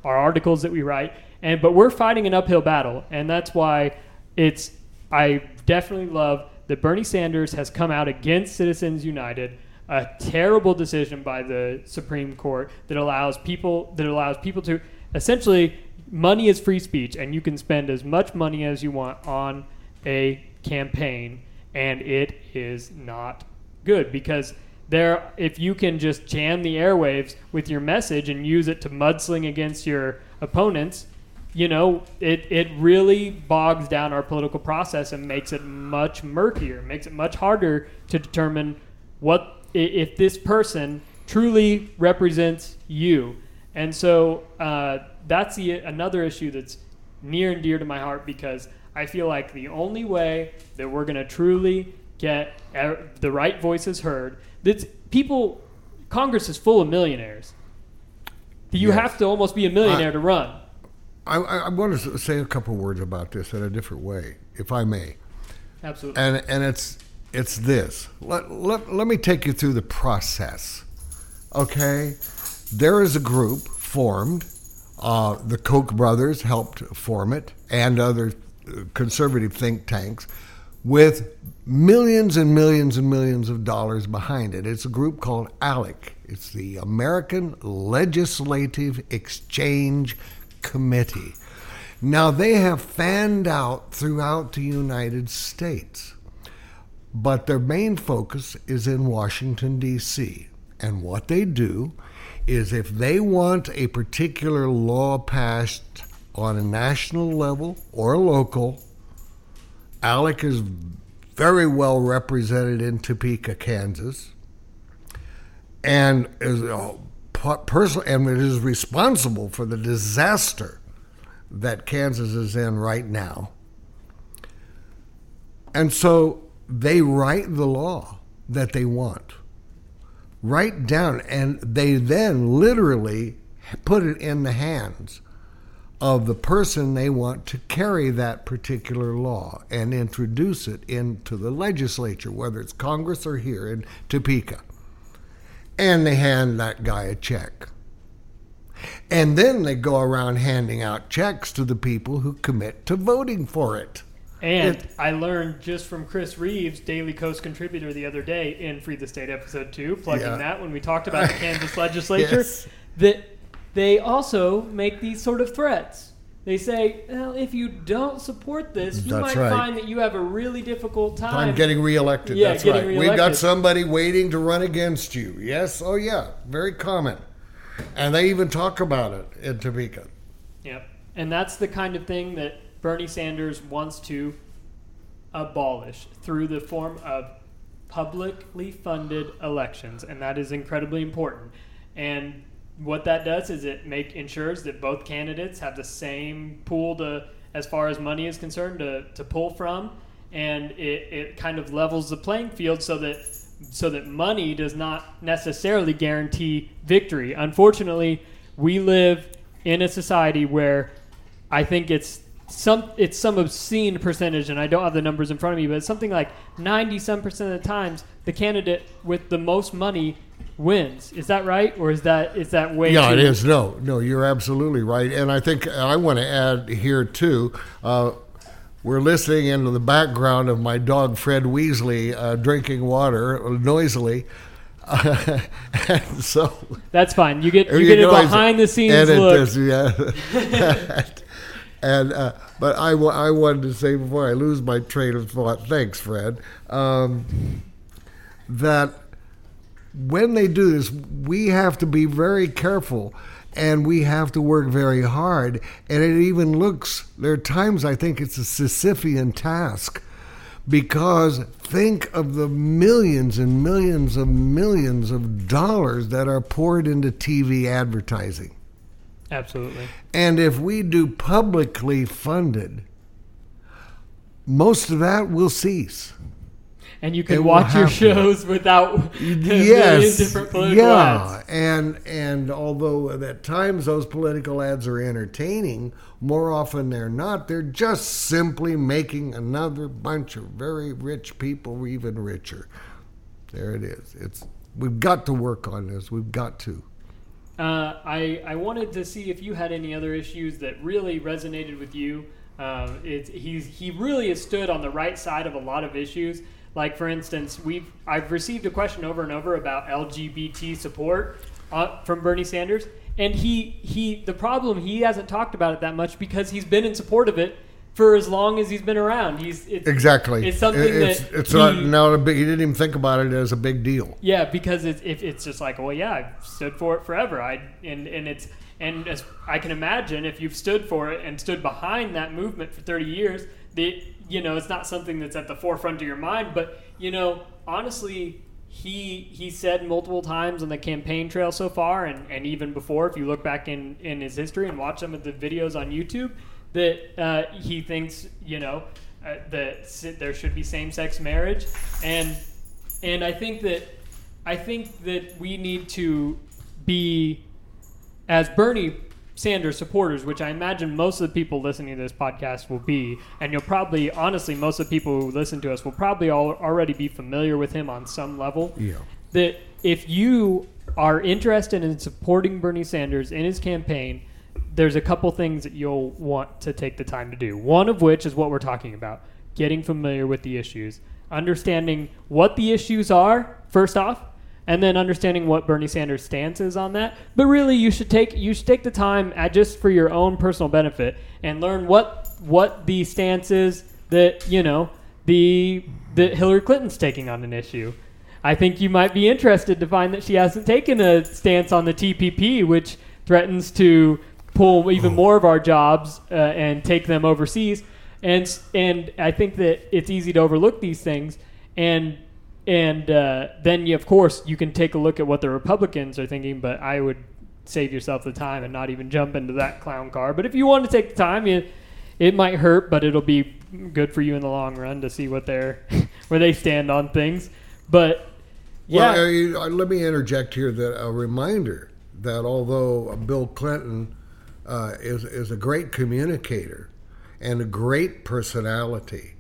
our articles that we write. And but we're fighting an uphill battle, and that's why it's I definitely love that Bernie Sanders has come out against Citizens United, a terrible decision by the Supreme Court that allows people that allows people to essentially, money is free speech, and you can spend as much money as you want on a campaign, and it is not good because there if you can just jam the airwaves with your message and use it to mudsling against your opponents, you know, it, it really bogs down our political process and makes it much murkier, makes it much harder to determine what if this person truly represents you. And so uh, that's the, another issue that's near and dear to my heart because I feel like the only way that we're going to truly get the right voices heard, that's people, Congress is full of millionaires. You yes. have to almost be a millionaire I, to run. I, I want to say a couple words about this in a different way, if I may. Absolutely. And and it's it's this. Let, let, let me take you through the process. Okay? There is a group formed. Uh, the Koch brothers helped form it, and other conservative think tanks, with millions and millions and millions of dollars behind it. It's a group called ALEC. It's the American Legislative Exchange Committee. Now, they have fanned out throughout the United States, but their main focus is in Washington, D C. And what they do is if they want a particular law passed on a national level or local, ALEC is very well represented in Topeka, Kansas, and is a person, and it is responsible for the disaster that Kansas is in right now. And so they write the law that they want, write down, and they then literally put it in the hands of the person they want to carry that particular law and introduce it into the legislature, whether it's Congress or here in Topeka. And they hand that guy a check. And then they go around handing out checks to the people who commit to voting for it. And it, I learned just from Chris Reeves, Daily Coast contributor, the other day in Free the State episode two, plugging yeah. that when we talked about the Kansas legislature, yes. that they also make these sort of threats. They say, well, if you don't support this, you That's might right. find that you have a really difficult time. I'm getting reelected. Yeah, That's getting right. reelected. We've got somebody waiting to run against you. Yes? Oh, yeah. Very common. And they even talk about it in Topeka. Yep. And that's the kind of thing that Bernie Sanders wants to abolish through the form of publicly funded elections. And that is incredibly important. And what that does is it make ensures that both candidates have the same pool to, as far as money is concerned, to, to pull from, and it, it kind of levels the playing field so that so that money does not necessarily guarantee victory. Unfortunately, we live in a society where I think it's some it's some obscene percentage, and I don't have the numbers in front of me, but it's something like ninety some percent of the times the candidate with the most money wins. Is that right, or is that is that way? Yeah, too- it is. No, no, you're absolutely right. And I think I want to add here too. Uh, we're listening into the background of my dog Fred Weasley uh, drinking water noisily. Uh, and so that's fine. You get you, you get a behind the scenes look. This, yeah. and uh, but I, I wanted to say before I lose my train of thought. Thanks, Fred. Um, that. When they do this, we have to be very careful, and we have to work very hard. And it even looks, there are times I think it's a Sisyphean task, because think of the millions and millions of millions of dollars that are poured into T V advertising. Absolutely. And if we do publicly funded, most of that will cease. And you can watch your shows to. without yes, different political yeah. ads. And and although at times those political ads are entertaining, more often they're not. They're just simply making another bunch of very rich people even richer. There it is. It's we've got to work on this. We've got to. Uh, I I wanted to see if you had any other issues that really resonated with you. Um, it's he's he really has stood on the right side of a lot of issues. Like for instance, we've I've received a question over and over about L G B T support uh, from Bernie Sanders, and he he the problem he hasn't talked about it that much because he's been in support of it for as long as he's been around. He's it's, exactly. It's something it's, that it's he, not not a big. He didn't even think about it as a big deal. Yeah, because it's if it's just like, well, yeah, I've stood for it forever. I and and it's and as I can imagine, if you've stood for it and stood behind that movement for thirty years, that you know it's not something that's at the forefront of your mind. But you know, honestly, he he said multiple times on the campaign trail so far, and, and even before, if you look back in, in his history and watch some of the videos on YouTube, that uh, he thinks, you know, uh, that there should be same-sex marriage, and and I think that I think that we need to be, as Bernie Sanders supporters, which I imagine most of the people listening to this podcast will be, and you'll probably, honestly, most of the people who listen to us will probably all already be familiar with him on some level. Yeah. That if you are interested in supporting Bernie Sanders in his campaign, there's a couple things that you'll want to take the time to do. One of which is what we're talking about, getting familiar with the issues, understanding what the issues are, first off, and then understanding what Bernie Sanders' stance is on that. But really, you should take you should take the time, at, just for your own personal benefit, and learn what what the stance is that you know the that Hillary Clinton's taking on an issue. I think you might be interested to find that she hasn't taken a stance on the T P P, which threatens to pull even more of our jobs uh, and take them overseas. And and I think that it's easy to overlook these things. And and uh, then, you, of course, you can take a look at what the Republicans are thinking, but I would save yourself the time and not even jump into that clown car. But if you want to take the time, it, it might hurt, but it'll be good for you in the long run to see what they're where they stand on things. But yeah. Well, uh, let me interject here that a reminder that although Bill Clinton uh, is is a great communicator and a great personality,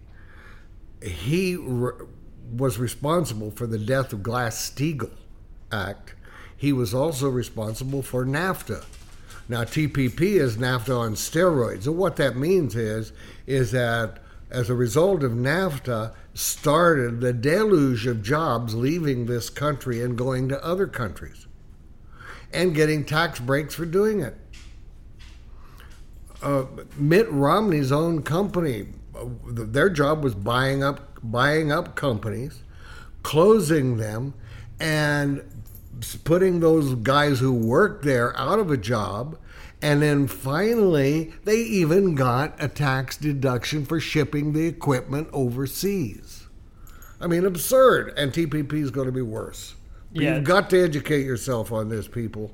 he re- was responsible for the death of Glass-Steagall Act. He was also responsible for NAFTA. Now, T P P is NAFTA on steroids. And what that means is, is that as a result of NAFTA, started the deluge of jobs leaving this country and going to other countries and getting tax breaks for doing it. Uh, Mitt Romney's own company, uh, their job was buying up buying up companies, closing them, and putting those guys who worked there out of a job. And then finally, they even got a tax deduction for shipping the equipment overseas. I mean, absurd. And T P P is going to be worse. But yeah. You've got to educate yourself on this, people.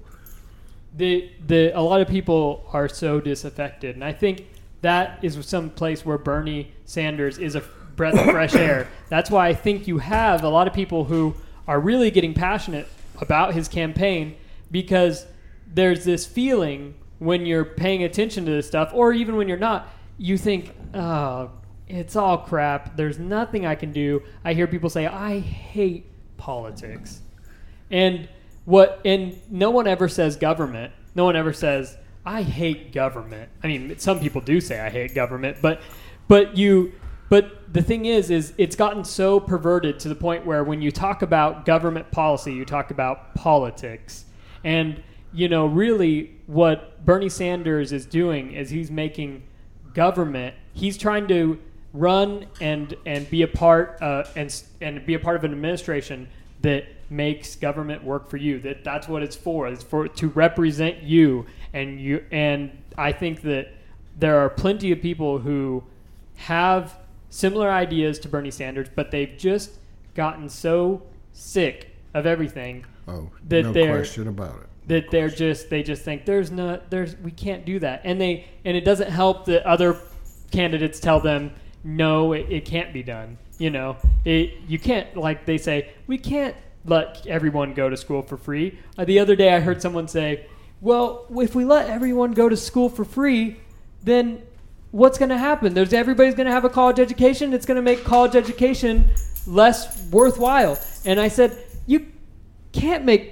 The the a lot of people are so disaffected, and I think that is some place where Bernie Sanders is a breath of fresh air. That's why I think you have a lot of people who are really getting passionate about his campaign, because there's this feeling when you're paying attention to this stuff, or even when you're not, you think, oh, it's all crap. There's nothing I can do. I hear people say, I hate politics. And what? And no one ever says government. No one ever says, I hate government. I mean, some people do say I hate government, but but you but the thing is is it's gotten so perverted to the point where when you talk about government policy, you talk about politics. And you know, really what Bernie Sanders is doing is he's making government, he's trying to run and and be a part uh, and and be a part of an administration that makes government work for you. That that's what it's for. It's for to represent you. And you and I think that there are plenty of people who have similar ideas to Bernie Sanders, but they've just gotten so sick of everything. Oh, that no they're, question about it. That they're just they just think there's not there's we can't do that. And they and it doesn't help that other candidates tell them no, it, it can't be done. You know, it you can't, like they say, we can't let everyone go to school for free. Uh, the other day I heard someone say, well, if we let everyone go to school for free, then what's going to happen? There's everybody's going to have a college education. It's going to make college education less worthwhile. And I said, you can't make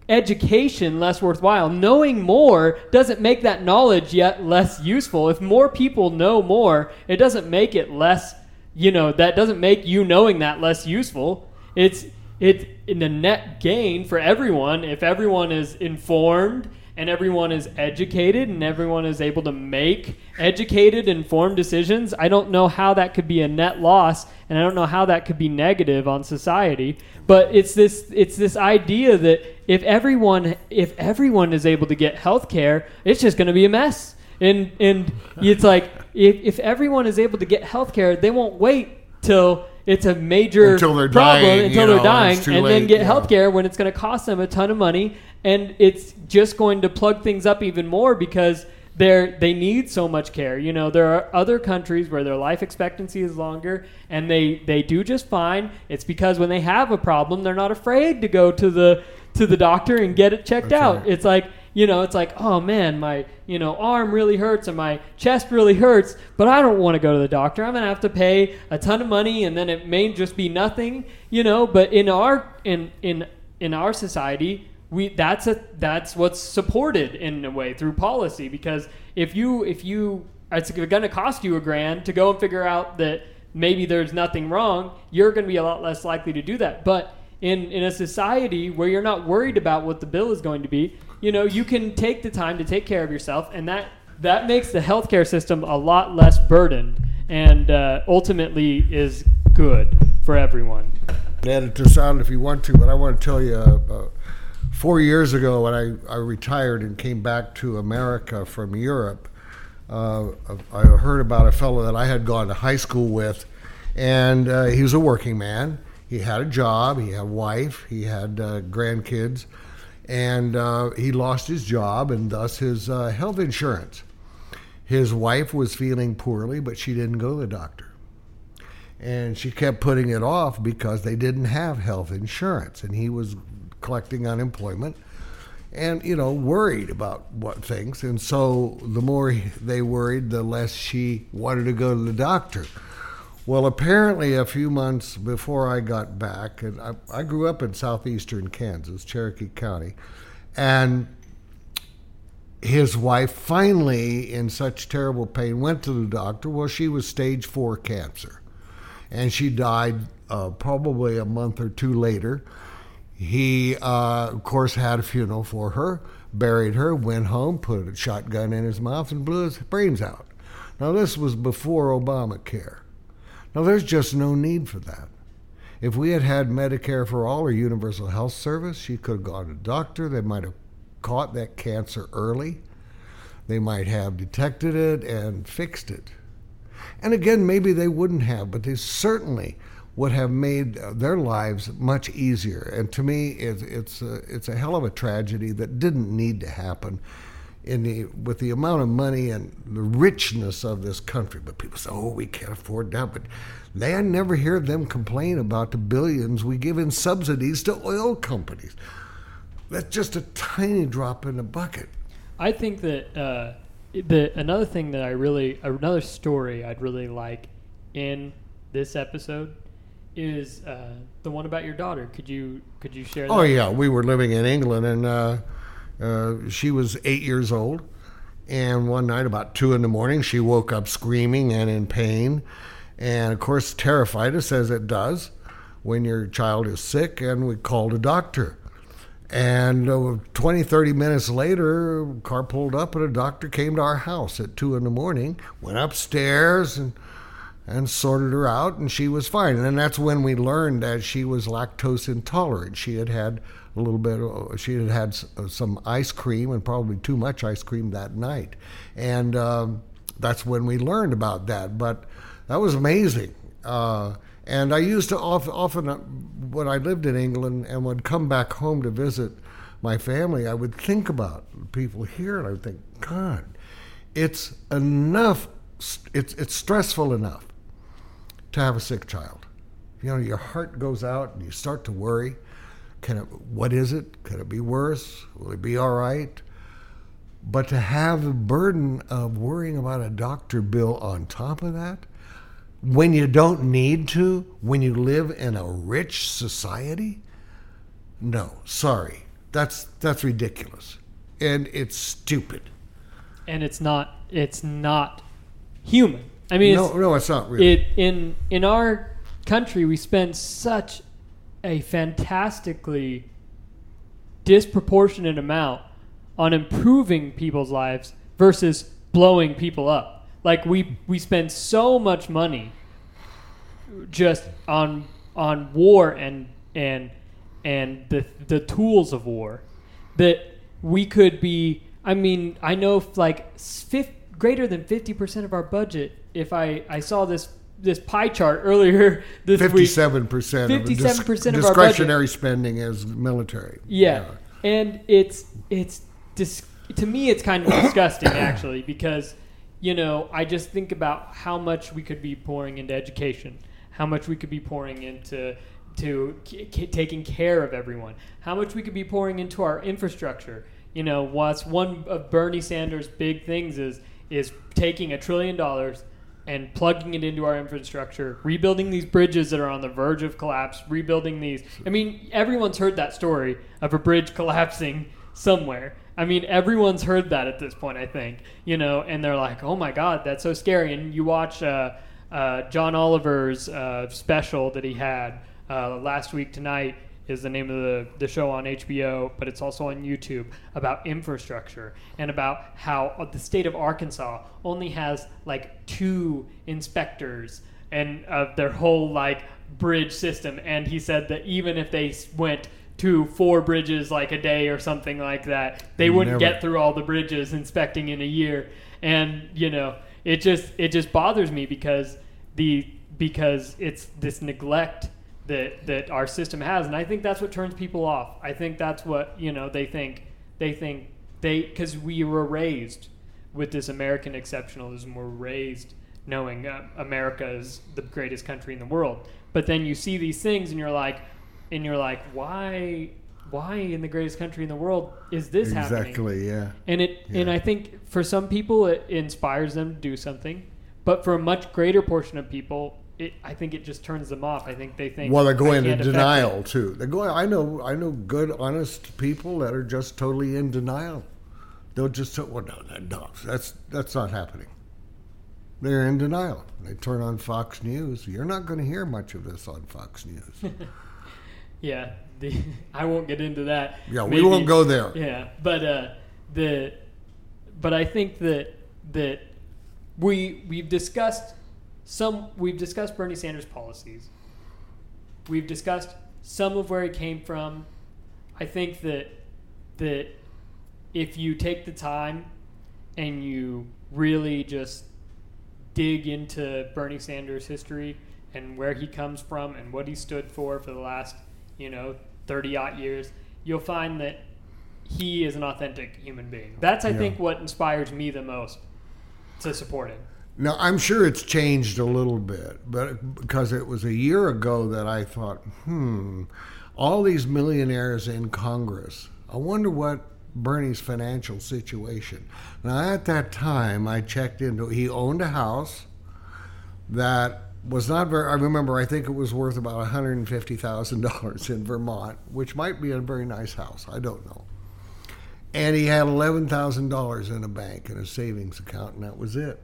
education less worthwhile. Knowing more doesn't make that knowledge yet less useful. If more people know more, it doesn't make it less, you know, that doesn't make you knowing that less useful. It's it's in a net gain for everyone if everyone is informed and everyone is educated and everyone is able to make educated, informed decisions. I don't know how that could be a net loss, and I don't know how that could be negative on society. But it's this it's this idea that if everyone if everyone is able to get health care, it's just going to be a mess. And and it's like if, if everyone is able to get health care, they won't wait till it's a major until they're problem dying, until you they're know, dying and, and late, then get yeah. health care when it's going to cost them a ton of money, and it's just going to plug things up even more because they're they need so much care. You know, there are other countries where their life expectancy is longer and they, they do just fine. It's because when they have a problem, they're not afraid to go to the to the doctor and get it checked That's out. right. It's like, you know, it's like, oh man, my, you know, arm really hurts and my chest really hurts, but I don't want to go to the doctor. I'm going to have to pay a ton of money and then it may just be nothing, you know, but in our in in in our society, we that's a that's what's supported in a way through policy, because if you if you it's going to cost you a grand to go and figure out that maybe there's nothing wrong, you're going to be a lot less likely to do that. But in in a society where you're not worried about what the bill is going to be, you know, you can take the time to take care of yourself, and that that makes the healthcare system a lot less burdened, and uh, ultimately is good for everyone. Edit this out if you want to, but I want to tell you, uh, uh, four years ago when I, I retired and came back to America from Europe, uh, I heard about a fellow that I had gone to high school with, and uh, he was a working man. He had a job, he had a wife, he had uh, grandkids, and uh, he lost his job and thus his uh, health insurance. His wife was feeling poorly, but she didn't go to the doctor. And she kept putting it off because they didn't have health insurance, and he was collecting unemployment and, you know, worried about what things. And so the more they worried, the less she wanted to go to the doctor. Well, apparently a few months before I got back, and I, I grew up in southeastern Kansas, Cherokee County, and his wife finally, in such terrible pain, went to the doctor. Well, she was stage four cancer, and she died uh, probably a month or two later. He, uh, of course, had a funeral for her, buried her, went home, put a shotgun in his mouth, and blew his brains out. Now, this was before Obamacare. Now, there's just no need for that. If we had had Medicare for all or universal health service, she could have gone to a doctor. They might have caught that cancer early. They might have detected it and fixed it. And again, maybe they wouldn't have, but they certainly would have made their lives much easier. And to me, it's, it's, a, it's a hell of a tragedy that didn't need to happen in the, with the amount of money and the richness of this country. But people say, oh, we can't afford that. But they, I never hear them complain about the billions we give in subsidies to oil companies. That's just a tiny drop in the bucket. I think that uh, the another thing that I really, another story I'd really like in this episode is uh, the one about your daughter. Could you could you share that? Oh, yeah. We were living in England, and uh, uh, she was eight years old. And one night, about two in the morning, she woke up screaming and in pain. And, of course, terrified us, as it does when your child is sick, and we called a doctor. And uh, twenty, thirty minutes later, a car pulled up, and a doctor came to our house at two in the morning, went upstairs and and sorted her out, and she was fine. And then that's when we learned that she was lactose intolerant. She had had a little bit, of, she had had some ice cream, and probably too much ice cream that night. And um, that's when we learned about that. But that was amazing. Uh, and I used to often, often, when I lived in England and would come back home to visit my family, I would think about people here, and I would think, God, it's enough, it's it's stressful enough to have a sick child. You know, your heart goes out and you start to worry. Can it, what is it? Could it be worse? Will it be all right? But to have the burden of worrying about a doctor bill on top of that, when you don't need to, when you live in a rich society, no, sorry. That's that's ridiculous, and it's stupid. And it's not. It's not human. I mean, no, it's, no, it's not really. It in in our country, we spend such a fantastically disproportionate amount on improving people's lives versus blowing people up. Like we we spend so much money just on on war and and and the the tools of war that we could be. I mean, I know if like fifty, greater than fifty percent of our budget. If I, I saw this this pie chart earlier this fifty-seven percent week, fifty-seven percent of our discretionary budget. spending is military. Yeah, yeah. And it's it's dis- to me it's kind of disgusting actually, because you know I just think about how much we could be pouring into education, how much we could be pouring into to k- k- taking care of everyone, how much we could be pouring into our infrastructure. You know, what's one of Bernie Sanders' big things is is taking a trillion dollars and plugging it into our infrastructure, rebuilding these bridges that are on the verge of collapse, rebuilding these. I mean, everyone's heard that story of a bridge collapsing somewhere. I mean, everyone's heard that at this point, I think. You know, and they're like, oh my God, that's so scary. And you watch uh, uh, John Oliver's uh, special that he had uh, last week tonight, is the name of the, the show on H B O, but it's also on YouTube, about infrastructure and about how the state of Arkansas only has like two inspectors and of uh, their whole like bridge system. And he said that even if they went to four bridges like a day or something like that, they wouldn't Never. get through all the bridges inspecting in a year. And you know, it just it just bothers me because the because it's this neglect that that our system has, and I think that's what turns people off. I think that's what you know they think they think they because we were raised with this American exceptionalism. We're raised knowing uh, America is the greatest country in the world, but then you see these things and you're like and you're like why why in the greatest country in the world is this exactly, happening? Exactly, yeah. And it yeah. and I think for some people it inspires them to do something, but for a much greater portion of people, It, I think it just turns them off. I think they think. Well, they go I into can't affect denial it. too. They go. I know. I know good, honest people that are just totally in denial. They'll just say, "Well, no, no, that's that's not happening." They're in denial. They turn on Fox News. You're not going to hear much of this on Fox News. Yeah, the, I won't get into that. Yeah, Maybe, we won't go there. Yeah, but uh, the but I think that that we we've discussed. Some we've discussed Bernie Sanders' policies. We've discussed some of where he came from. I think that that if you take the time and you really just dig into Bernie Sanders' history and where he comes from and what he stood for for the last, you know, thirty-odd years, you'll find that he is an authentic human being. That's, I yeah. think, what inspires me the most to support him. Now, I'm sure it's changed a little bit, but because it was a year ago that I thought, hmm, all these millionaires in Congress, I wonder what Bernie's financial situation. Now, at that time, I checked into, he owned a house that was not very, I remember, I think it was worth about one hundred fifty thousand dollars in Vermont, which might be a very nice house. I don't know. And he had eleven thousand dollars in a bank, in a savings account, and that was it.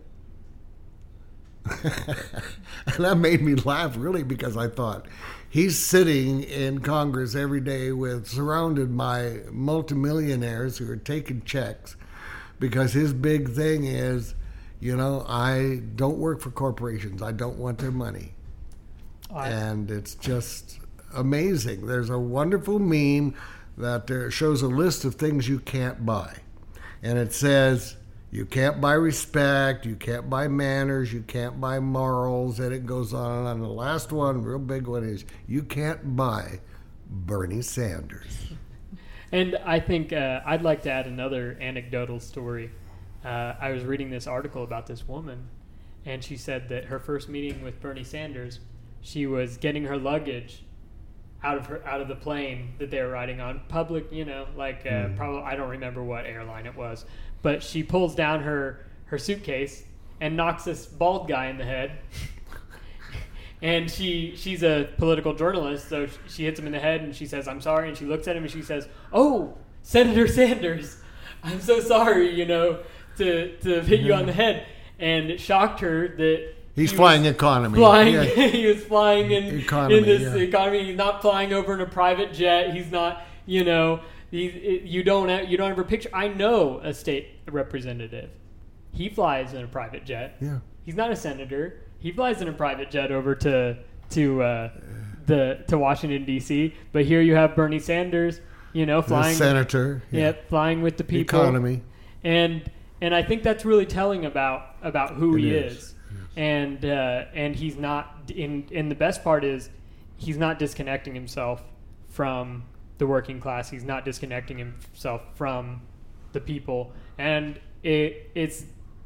And that made me laugh, really, because I thought, he's sitting in Congress every day with surrounded by multimillionaires who are taking checks because his big thing is, you know, I don't work for corporations. I don't want their money. I... And it's just amazing. There's a wonderful meme that there shows a list of things you can't buy. And it says, you can't buy respect, you can't buy manners, you can't buy morals, and it goes on. And the last one, real big one, is you can't buy Bernie Sanders. And I think uh, I'd like to add another anecdotal story. Uh, I was reading this article about this woman, and she said that her first meeting with Bernie Sanders, she was getting her luggage out of her out of the plane that they were riding on, public, you know, like uh, mm. probably I don't remember what airline it was. But she pulls down her, her suitcase and knocks this bald guy in the head And she she's a political journalist, so she hits him in the head and she says, "I'm sorry." And she looks at him and she says, "Oh, Senator Sanders, I'm so sorry, you know, to to hit you on the head." And it shocked her that he's he flying economy. Flying, Yeah. he was flying in, Economy, in this yeah. economy. He's not flying over in a private jet. He's not, you know, he, it, you don't have, you don't ever picture. I know a state representative. He flies in a private jet. Yeah. He's not a senator. He flies in a private jet over to to uh, the to Washington D C. But here you have Bernie Sanders, you know, flying. The senator. Yeah, Yeah. flying with the people. Economy. And and I think that's really telling about about who It he is. is. And uh, and he's not in. And the best part is, he's not disconnecting himself from the working class. He's not disconnecting himself from the people. And it it's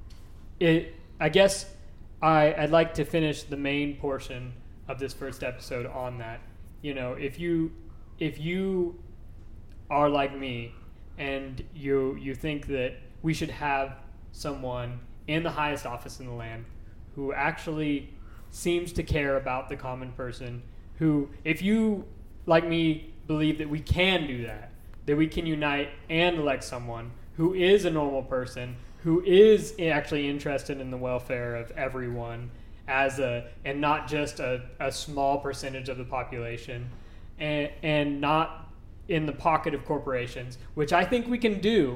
it. I guess I I'd like to finish the main portion of this first episode on that. You know, if you if you are like me and you you think that we should have someone in the highest office in the land who actually seems to care about the common person, who, if you, like me, believe that we can do that, that we can unite and elect someone who is a normal person, who is actually interested in the welfare of everyone as a, and not just a, a small percentage of the population, and, and not in the pocket of corporations, which I think we can do,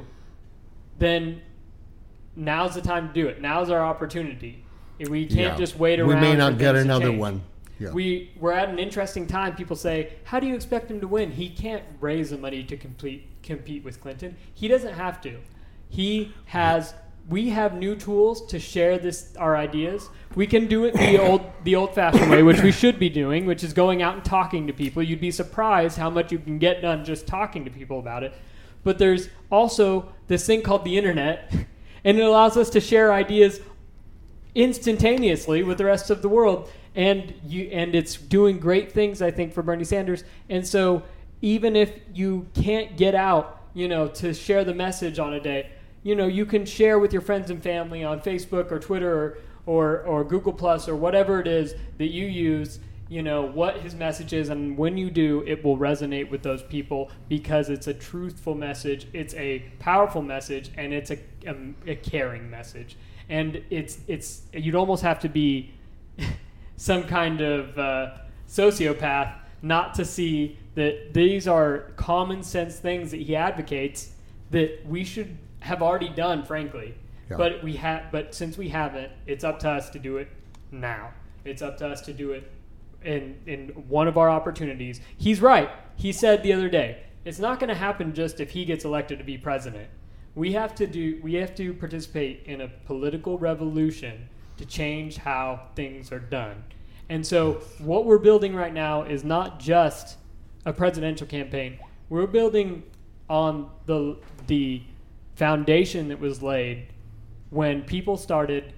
then now's the time to do it. Now's our opportunity. We can't Yeah. just wait around. We may for not get things to another change. one. Yeah. We we're at an interesting time. People say, "How do you expect him to win? He can't raise the money to complete compete with Clinton. He doesn't have to. He has. We have new tools to share this our ideas. We can do it the old the old-fashioned way, which we should be doing, which is going out and talking to people. You'd be surprised how much you can get done just talking to people about it. But there's also this thing called the internet, and it allows us to share ideas instantaneously with the rest of the world, and you and it's doing great things, I think, for Bernie Sanders. And so even if you can't get out, you know, to share the message on a day, you know, you can share with your friends and family on Facebook or Twitter or or, or Google Plus or whatever it is that you use, you know, what his message is, and when you do, it will resonate with those people because it's a truthful message, it's a powerful message, and it's a, a, a caring message. And it's it's you'd almost have to be some kind of uh, sociopath not to see that these are common sense things that he advocates that we should have already done, frankly. Yeah. But we have, but since we haven't, it's up to us to do it now. It's up to us to do it in in one of our opportunities. He's right. He said the other day, it's not going to happen just if he gets elected to be president. We have to do. We have to participate in a political revolution to change how things are done. And so, what we're building right now is not just a presidential campaign. We're building on the the foundation that was laid when people started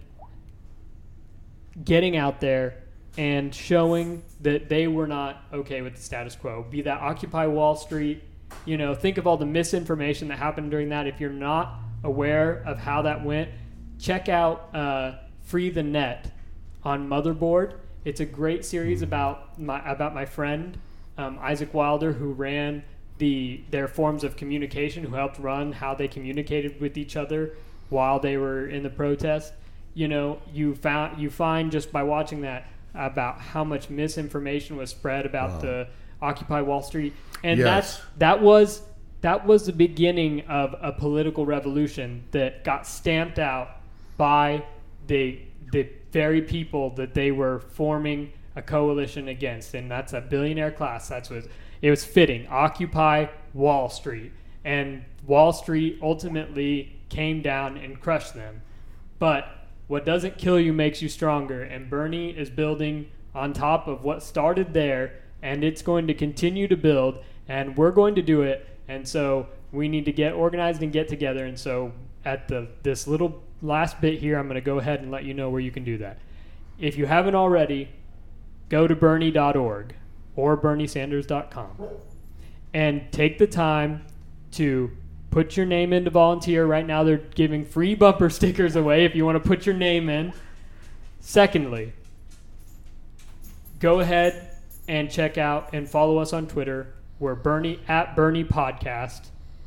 getting out there and showing that they were not okay with the status quo. Be that Occupy Wall Street. You know, think of all the misinformation that happened during that. If you're not aware of how that went, check out uh, Free the Net on Motherboard. It's a great series about my about my friend um, Isaac Wilder, who ran the their forms of communication, who helped run how they communicated with each other while they were in the protest. You know, you found you find just by watching that about how much misinformation was spread about Wow. the Occupy Wall Street. And Yes. that's that was that was the beginning of a political revolution that got stamped out by the the very people that they were forming a coalition against, and that's a billionaire class. That's what it was fitting. Occupy Wall Street, and Wall Street ultimately came down and crushed them. But what doesn't kill you makes you stronger, and Bernie is building on top of what started there, and it's going to continue to build, and we're going to do it. And so we need to get organized and get together. And so at the this little last bit here, I'm going to go ahead and let you know where you can do that. If you haven't already, go to bernie dot org or bernie sanders dot com and take the time to put your name in to volunteer. Right now they're giving free bumper stickers away if you want to put your name in. Secondly, go ahead and check out and follow us on Twitter. We're Bernie at Bernie Podcast,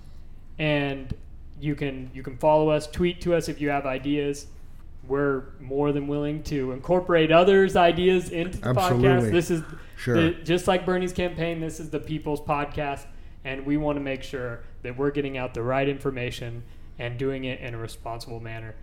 and you can you can follow us, tweet to us if you have ideas. We're more than willing to incorporate others' ideas into the Absolutely. podcast. This is Sure. the, just like Bernie's campaign. This is the people's podcast, and we want to make sure that we're getting out the right information and doing it in a responsible manner.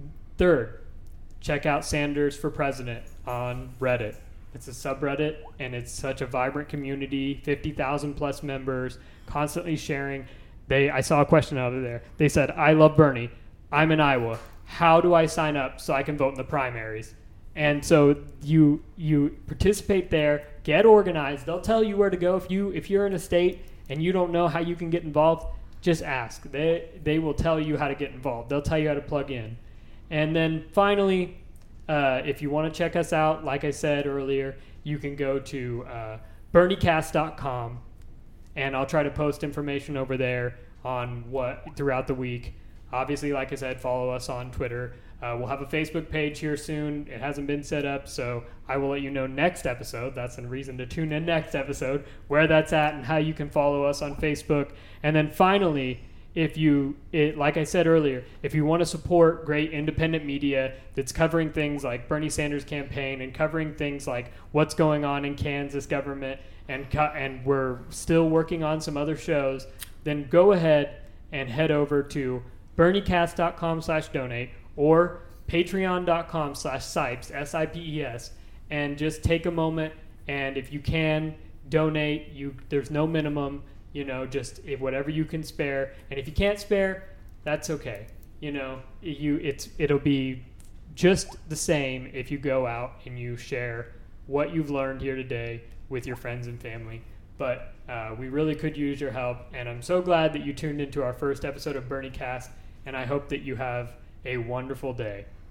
Third, check out Sanders for President on Reddit. It's a subreddit, and it's such a vibrant community, fifty thousand plus members, constantly sharing. They, I saw a question over there. They said, I love Bernie. I'm in Iowa. How do I sign up so I can vote in the primaries? And so you you participate there, get organized. They'll tell you where to go. If, you, if you're in a state and you don't know how you can get involved, just ask. They, they will tell you how to get involved. They'll tell you how to plug in. And then finally, Uh, if you want to check us out, like I said earlier, you can go to uh, bernie cast dot com, and I'll try to post information over there on what throughout the week. Obviously, like I said, follow us on Twitter. Uh, we'll have a Facebook page here soon. It hasn't been set up, so I will let you know next episode. That's a reason to tune in next episode, where that's at and how you can follow us on Facebook. And then finally, if you, it, like I said earlier, if you want to support great independent media that's covering things like Bernie Sanders' campaign and covering things like what's going on in Kansas government, and co- and we're still working on some other shows, then go ahead and head over to bernie cast dot com slash donate or patreon dot com slash sipes, S I P E S, and just take a moment, and if you can, donate. You There's no minimum. You know, just if whatever you can spare, and if you can't spare, that's okay. You know, you it's it'll be just the same if you go out and you share what you've learned here today with your friends and family. But uh, we really could use your help, and I'm so glad that you tuned into our first episode of Bernie Cast, and I hope that you have a wonderful day.